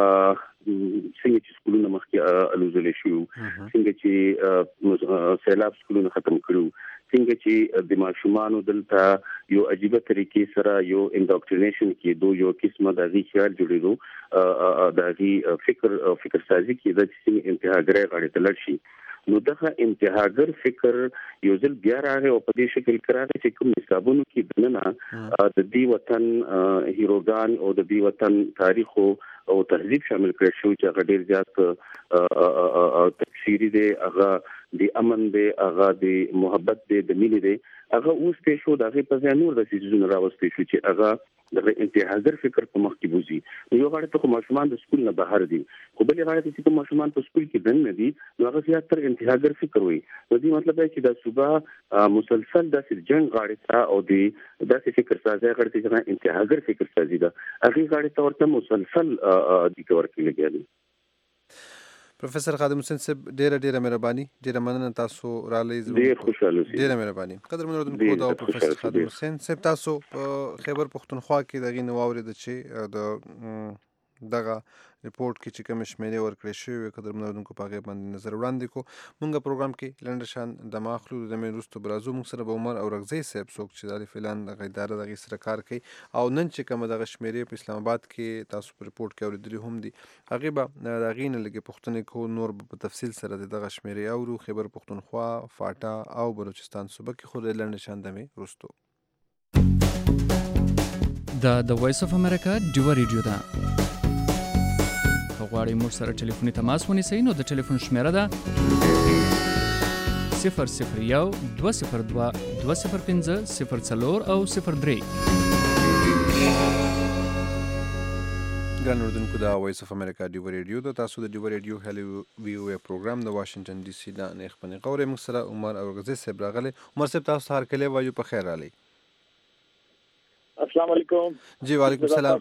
څنګه چې سکولونه مخکې الوزل شو څنګه چې سیلاب سکولونه ختم کړو څنګه چې د ماشومان دلته یو عجیبه طریقې سره یو انډوکټرینیشن کېدو یو قسمه د غي خیال جوړېدو د غي فکر سازي کې د انتهاګرۍ غاړې ته لړشي نو دغه انتهاګر فکر یو ځل بیا راغی او په دې شکل کراغی چې کوم حسابونو کې دننه د دې وطن هیروګان او د دې وطن تاریخ او تهذیب شامل کړی شو چې هغه ډیر زیات تفسیری دی هغه د امن دی هغه د محبت دی د مینې دی هغه اوس په شو دغه په ځای نور د سيزونو راوستي شو چې هغه د انتهاګر فکر په مخ کې بوزي یو غاړه ته ماشومان د سکول نه بهر دي خو بل غاړه ته چې ماشومان په سکول کې دنه دي نو هغه زیات تر انتهاګر فکر وي نو دې مطلب دی چې د صوبه مسلسل د جنگ غاړه ته او د داسې فکر سازي غاړه ته چې انتهاګر فکر سازي دا هغه غاړه ته ورته مسلسل د کور کې لګیږي پروفیسور خادم حسین صاحب ډیره مهرباني ډیره مننه تاسو را لې ډیر خوشاله اوسئ ډیره مهرباني قدر منوردونکو دا پروفیسور خادم حسین صاحب تاسو په خیبر پختونخوا کې دغه نواوري د چې د دغه ریپورت کې چې کوم شمیرې ورکړې شوی قدر منوردونکو په هغه باندې نظر وړاندې کو مونږه پروګرام کې لنډ شان د ماخلو د مېروستو برازو موږ سره به عمر او رغزي صاحب څوک چې د فلان د اداره د سره کار کوي او نن چې کوم د شمیرې په اسلام آباد کې تاسو په ریپورت کې اوریدلی هم دي هغه به د غینه لګي پښتنې کو نور په تفصیل سره د شمیرې او خیبر پختونخوا فاټا او بلوچستان صوبه کې خو لنډ شان د مېروستو د وایس اف امریکا ډیو ریډیو دا غواړئ موږ سره ټلیفوني تماس ونیسئ نو د ټلیفون شمیره ده 001 202 205 04 او 03 ګران اردوونکو دا وایس اف امریکا ډیو ریډیو د تاسو د ډیو ریډیو هلو ویو پروګرام د واشنگټن ډي سي د نخبني غوړې موږ سره عمر او غزي صاحب راغلي عمر صاحب تاسو هر کله وایو په خیر علي السلام علیکم جی وعلیکم السلام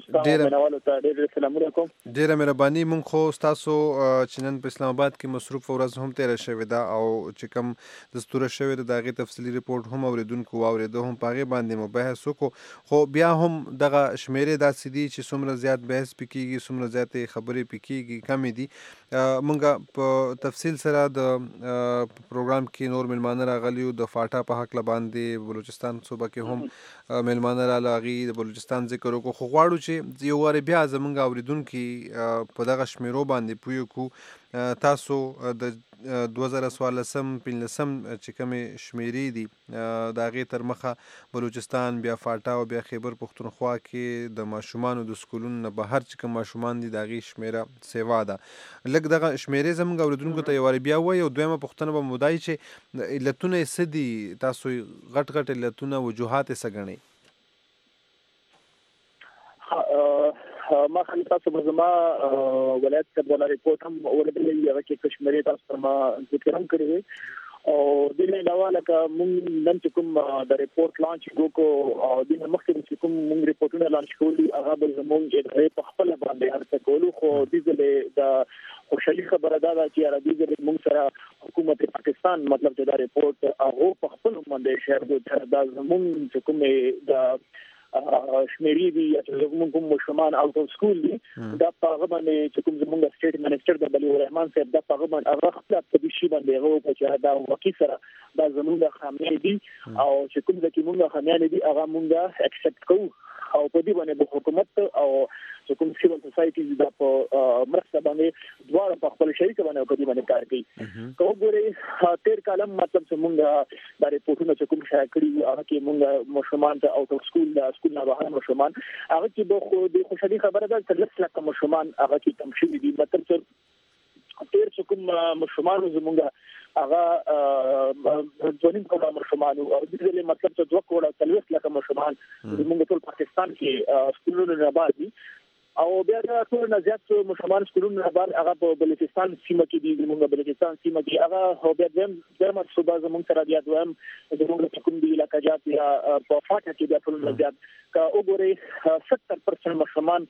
ډیره مهرباني مونږ خو تاسو چې نن په اسلام آباد کې مصروف ورځ هم تیر شوې ده او چې کوم دستور شوی ده دغه تفصیلی ریپورت هم اوریدونکو واوریدو هم پاغه باندې مباحث وکړو خو بیا هم دغه شمیرې داسې دي چې څومره زیات بحث پکېږي څومره زیات خبرې پکېږي کم دي مونږ په تفصیل سره د پروګرام کې نور ملمانه راغلیو د فاټا په حق باندې بلوچستان صوبه کې هم ملمانه راغلي د بلوچستان ذکر وکړو خو غواړو چې یو واره بیا زمونږ اوریدونکو په دغه شمیرو باندې پوه کو تاسو د 2014 15 چې کوم شمیرې دي د هغې تر مخه بلوچستان بیا فاټا او بیا خیبر پختونخوا کې د ماشومانو د سکولونو نه بهر چې کوم ماشومان دي د هغې شمیره سیوا ده لږ دغه شمیرې زموږ اوریدونکو ته یو واره بیا وایي او دویمه پوښتنه به مو دا وي چې علتونه یې څه دي تاسو غټ علتونه وجوهات یې څه ګڼئ ما خلک تاسو په زما ولایت کې د ریپورت هم ورته هغه کې کشمیري تاسو ما ذکر هم کړی او د دې علاوه لکه مونږ نن چې کوم د ریپورت لانچ وکړو او د مخکې چې کوم مونږ ریپورتونه لانچ کولو هغه به زموږ په خپل باندې هرڅه کولو خو د دې د خوشالي خبره ده چې عربي د مونږ سره حکومت پاکستان مطلب چې دا ریپورت هغه په خپل باندې شهر د زموږ چې کوم د شمیرې دي چې زموږ مشرمان اوټ اف سکول دي دا په هغه باندې چې کوم زموږ سټیټ منسٹر د بلی الرحمن صاحب دا په هغه باندې هغه خپل په دې شی باندې هغه چې دا وکی سره دا زموږ خامې دي او چې کوم ځکه موږ خامې دي هغه موږ اکسپټ کوو او په دې باندې د حکومت او چې کوم سیول سوسایټیز دا په مرسته باندې دواړه په خپل شریک باندې په دې باندې کار کوي کوم ګوري تیر کالم مطلب چې موږ د ریپورتونو چې کوم شای کړی هغه کې موږ مشرمان ته اوټ اف سکول د سکول نه بهر مشرمان هغه کې د خوشالي خبره ده چې لکه مشرمان هغه کې کم شوي دي مطلب چې تیر چې کوم مشرمان زموږ هغه ځونیم کومه مشرمان او د دې مطلب چې 2 کروڑ 30 لک مشرمان زموږ ټول پاکستان کې سکولونو نه باندې او بیا دا ټول نه زیات مشرمان سکولونو نه باندې هغه په بلوچستان سیمه کې دي زموږ بلوچستان سیمه کې هغه هو بیا دغه صوبه زموږ سره بیا دویم زموږ کوم دی علاقې جات یا په فاټا کې بیا ټول نه زیات کا وګورئ 70% مشرمان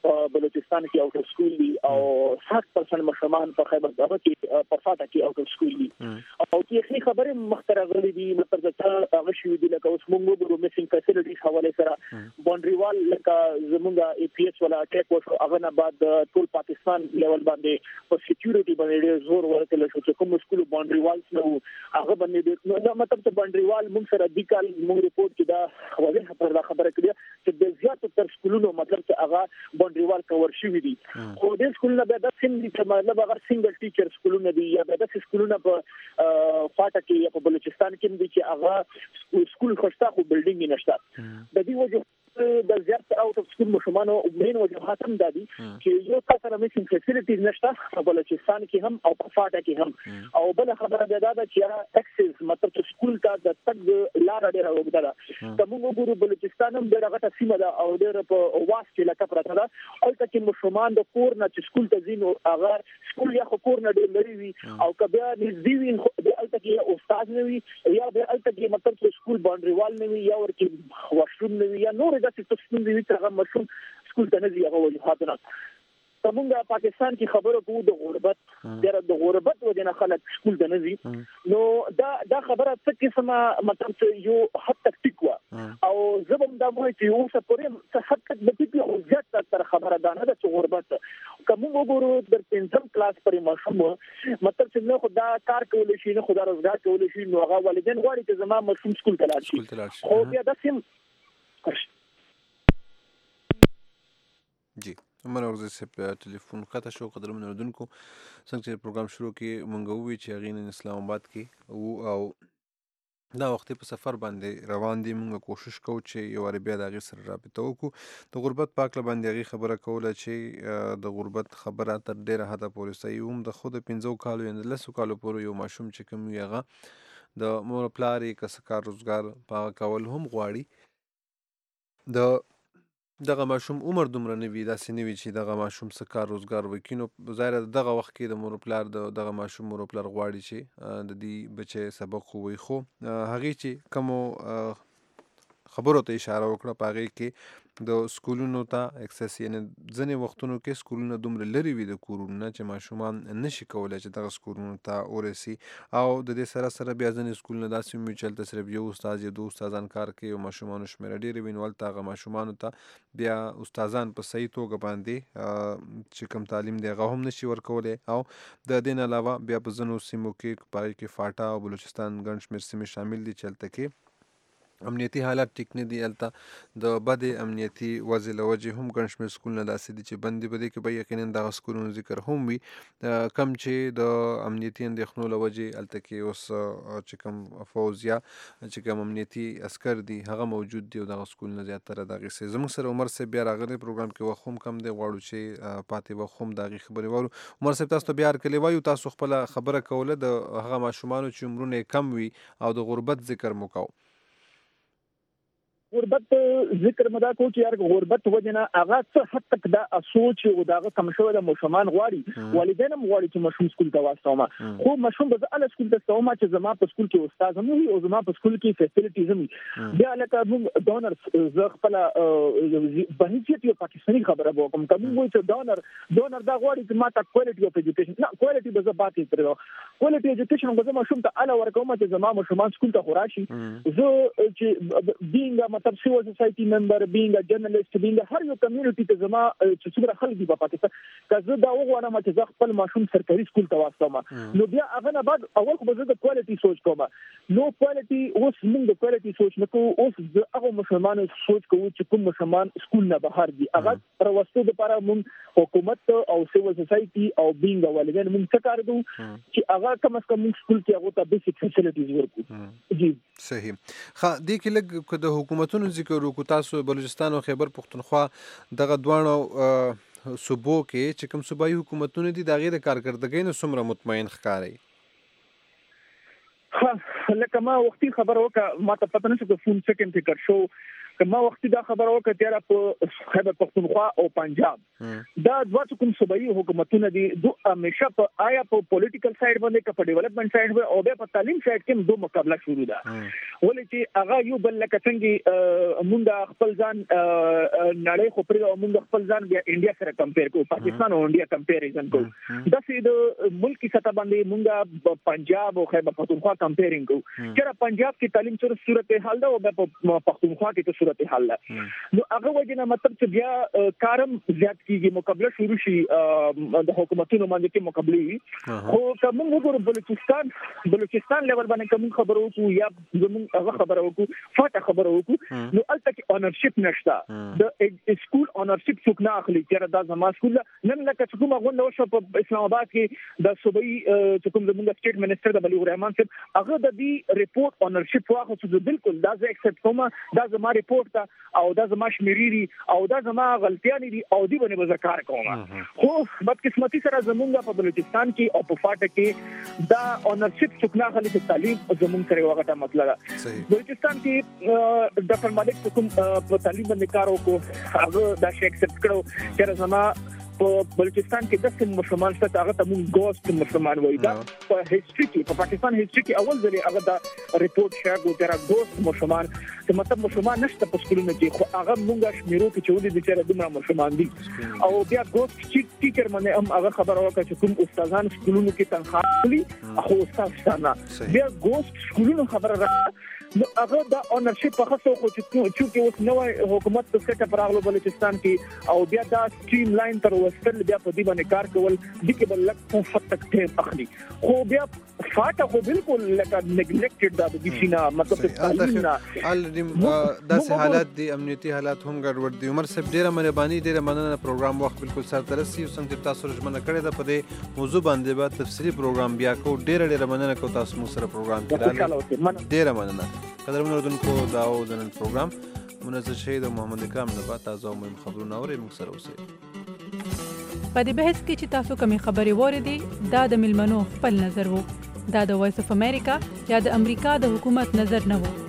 بلوچستان کې اوټ سکول دي او 60% مشرمان په خیبر دغه کې په فاټا کې اوټ سکول دي او کې خبره مختره غلي دي مطلب چې هغه شوی دي لکه اوس موږ وګورو میسنګ فیسیلیټیز حواله سره باونډري وال لکه زمونږه ای پی ایچ ولا اٹیک وشو هغه نه بعد ټول پاکستان لیول باندې په سکیورټي باندې زور ورکړل شو چې کوم سکول باونډري والز نو هغه باندې نو مطلب چې باونډري وال موږ سره د کال موږ ریپورت کې دا واضح خبره کړې چې د زیاتو تر سکولونو مطلب چې هغه باونډري وال کور شوی دي خو د سکولونو به د سیم دي چې مطلب هغه سنگل ټیچر سکولونه دي یا به د سکولونو په فاټا کې یا په بلوچستان کې دي چې هغه سکول خوشتا خو بلډینګ نشته د دې وجه د زیات اوټ اف سکول مشمانو مین وجوهات هم دادي چې یو تاسو میسنګ فیسیلیټیز نشته په بلوچستان کې هم او په فاټا کې هم او بل خبره ده دا چې اکسس مطلب چې سکول ته د تګ لار ډیره وګړه ته موږ وګورو بلوچستان هم ډیره غټه سیمه ده او ډیره په واس کې لکه پراته ده او ته کې مشمان د کور نه چې سکول ته ځینو هغه سکول یا کور نه ډیر لري وي او کبه نږدې وي د الته کې استاد نه وي یا د الته کې مطلب چې سکول باونډري وال نه وي یا ورته واشروم نه وي یا نور د څه وي چې هغه مشروم سکول ته نه ځي هغه وجوهاتونه زمونږ پاکستان کې خبره کوو د غربت وجنه خلک سکول ته نه ځي نو دا خبره څه قسمه مطلب چې یو حد تک ټیک و او زبم دا وایي چې یو څه پورې حد تک د ټیک او زیات تر خبره ده نه چې غربت کوم وګورو د 5م کلاس پرې مشروم مطلب چې نه خدا کار کول شي نه خدا روزګار کول شي نو هغه والدین غواړي چې زما مشروم سکول ته لاړ شي خو بیا د سیم جی عمر ورزه سپ ټلیفون قطع شو قدرمن اردوونکو څنګه چې پروګرام شروع کې مونږ وی چې غین اسلام آباد کې او دا وخت په سفر باندې روان دي مونږ کوشش کوو چې یو عربیا د غیر سره رابطه وکړو د غربت پاک له باندې غي خبره کوله چې د غربت خبره تر ډیره حد پورې صحیح هم د خود 15 کالو یا 10 کالو پورې یو ماشوم چې کوم یغه د مور پلاری کسکار روزګار پاک کول هم غواړي د دغه ماشوم عمر دومره نه وي داسې نه وي چې دغه ماشوم څه کار روزګار وکړي نو ظاهره دغه وخت کې د مور پلار دغه ماشوم مور پلار غواړي چې د دې بچي سبق ووایي خو هغې چې کومو خبرو ته اشاره وکړه په هغې کې د سکولونو ته اکسس یعنې ځینې وختونو کې سکولونه دومره لرې وي د کورونو چې ماشومان نشي کولی چې دغه سکولونو ته ورسي او د دې سره سره بیا ځینې سکولونه داسې وي چې هلته صرف یو استاد یا دوه استادان کار کوي او ماشومانو شمېره ډېرې وي نو هلته هغه ماشومانو ته بیا استادان په صحیح توګه باندې چې کوم تعلیم دی هغه هم نشي ورکولی او د دې نه علاوه بیا په ځینو سیمو کې په هغې کې فاټا او بلوچستان ګڼ شمېر سیمې شامل دي چې هلته کې امنیتي حالات ټیک نه دي هلته د بدې امنیتي وضع له وجې هم ګڼ شمېر سکولونه داسې دي چې بند دي په دې کې به یقینا دغه سکولونو ذکر هم وي کم چې د امنیتي اندېښنو له وجې هلته کې اوس چې کوم فوز یا چې کوم امنیتي عسکر دي هغه موجود دي او دغه سکولونه زیاتره د هغې څه زموږ سره عمر صاحب بیا راغلی پروګرام کې وخت هم کم دی غواړو چې پاتې وخت هم د هغې خبرې واورو عمر صاحب تاسو ته بیا هرکلی وایو تاسو خپله خبره کوله د هغه ماشومانو چې عمرونه یې کم وي او د غربت ذکر مو کوو غربت ذکر مدا کو چې یار غربت وجنه هغه څه حد تک دا سوچ او داغه کم شوی د مشمان غواړي والدین هم غواړي چې مشوم سکول ته واستوما خو مشوم به ال سکول ته واستوما چې زما په سکول کې استاد هم وي او زما په سکول کې فیسیلیټیز هم بیا لکه موږ ډونر زه خپل بهیت یو پاکستاني خبره وکم کوم وایي چې ډونر دا غواړي چې ما ته کوالټي اف ایجوکیشن نه کوالټي به زه باتې کړو کوالټي ایجوکیشن به زه مشوم ته ال ورکوم چې زما مشومان سکول ته خوراشي زه چې بینګ مطلب civil society member being a journalist being a هر یو کمیونټي ته زما چې څومره خلک دي په پاکستان کزه دا وغواړم چې زه خپل ماشوم سرکاري سکول ته واستوم نو بیا هغه نه بعد اول خو زه د کوالټي سوچ کوم نو کوالټي اوس موږ د کوالټي سوچ نه کوو اوس د هغه مسلمانانو سوچ کوو چې کوم مسلمان سکول نه بهر دي هغه پر واسطه لپاره موږ حکومت او civil society او being والدین موږ څه کار کوو چې هغه کم از کم موږ سکول کې هغه ته بیسیک فیسیلیټیز ورکړو جی صحیح ښه دې کې لږ د حکومتونو ذکر وکړو تاسو بلوچستان او خیبر پختونخوا دغه دواړو صوبو کې چې کوم صوبایي حکومتونه دي د هغې د کارکردګۍ نه څومره مطمئن ښکارئ لکه ما وختي خبر وکړه ما ته پته نشو چې فون سیکنډ فکر شو کما وخت دا خبره وکړه په خیبر پختونخوا او پنجاب دا دوه کوم صوبایي حکومتونه دي دوه همیشه په آیا په پولیټیکل سایډ باندې که په ډیولپمنٹ سایډ باندې او په تعلیم سایډ کې دوه مقابله شروع ده ولې چې هغه یو بل لکه څنګه مونږ خپل ځان نړۍ خو پر مونږ خپل ځان بیا انډیا سره کمپیر کوو پاکستان او انډیا کمپیریزن کوو د سید ملکی سطح باندې مونږ پنجاب او خیبر پختونخوا کمپیرینګ کوو چې پنجاب کې تعلیم سره صورتحال ده او په پختونخوا کې صورتحال ده نو هغه وجنه مطلب چې بیا کارم زیات کیږي مقابله شروع شي د حکومتونو باندې کې مقابله خو کوم وګورو بلوچستان لیول باندې کوم خبرو کو یا زمون هغه خبرو کو فاته خبرو کو نو الته کې اونرشپ نشته د سکول اونرشپ څوک نه اخلي چې دا زما سکول نن لکه کومه غونډه وشو په اسلام آباد کې د صوبایي کوم زموږ سټیټ منسٹر د بلیغ الرحمن صاحب هغه د دې ریپورت اونرشپ واخصو بالکل دا زه ایکسپټ کوم دا زما ریپورت ته او دا زما شمیري او دا زما غلطیاں دي او دی باندې وزکار کوم خو بدقسمتي سره زمونږ په بلوچستان کې او په فاټه کې دا اونرشپ څوک نه اخلي چې تعلیم زمونږ سره وغه مسله ده بلوچستان کې ډاکټر مالک کوم په تعلیم باندې کار وکړو هغه دا شی ایکسپټ کړو چې زما په بلوچستان کې د کوم مسلمان څخه هغه ته مونږ ګوست مسلمان وایي دا په هیستوري کې په پاکستان هیستوري کې اول ځل هغه دا ریپورت شیر کو چې ګوست مسلمان چې مطلب مسلمان نشته په سکولونو کې خو هغه مونږه شمیرو کې چې ودی چې دومره مسلمان دي او بیا ګوست ټیچر باندې هم هغه خبره وکړه چې کوم استادان سکولونو کې تنخواه اخلي خو استاد ستانه بیا ګوست سکولونو خبره راځي نو هغه دا اونرشپ په خاصو خو چې اوس نوې حکومت په سټه پراغلو بلوچستان کې او بیا دا سټریم لاین تر وستل بیا په دې باندې کار کول د کې بل لک په فتک ټیم اخلي خو بیا فاټه خو بالکل لکه نیګلیکټډ دا د شینا مطلب تعلیم نه داسې حالات دي امنیتي حالات هم ګډوډ دي عمر صاحب ډیره مهرباني ډیره مننه پروګرام وخت بالکل سره ترسي څنګه تاسو رجمنه کړی دا په دې موضوع باندې به تفصیلی پروګرام بیا کو ډیره مننه کو تاسو مو سره پروګرام کړل ډیره مننه قدرمن اردوونکو دا او د نن پروګرام منظر شهید محمد اکرام نه با تازه او مهم خبرونه اورئ موږ سره اوسئ په دې بحث کې چې تاسو کومې خبرې واورېدې دا د ملمنو خپل نظر وو دا د وایس اف امریکا یا د امریکا د حکومت نظر نه وو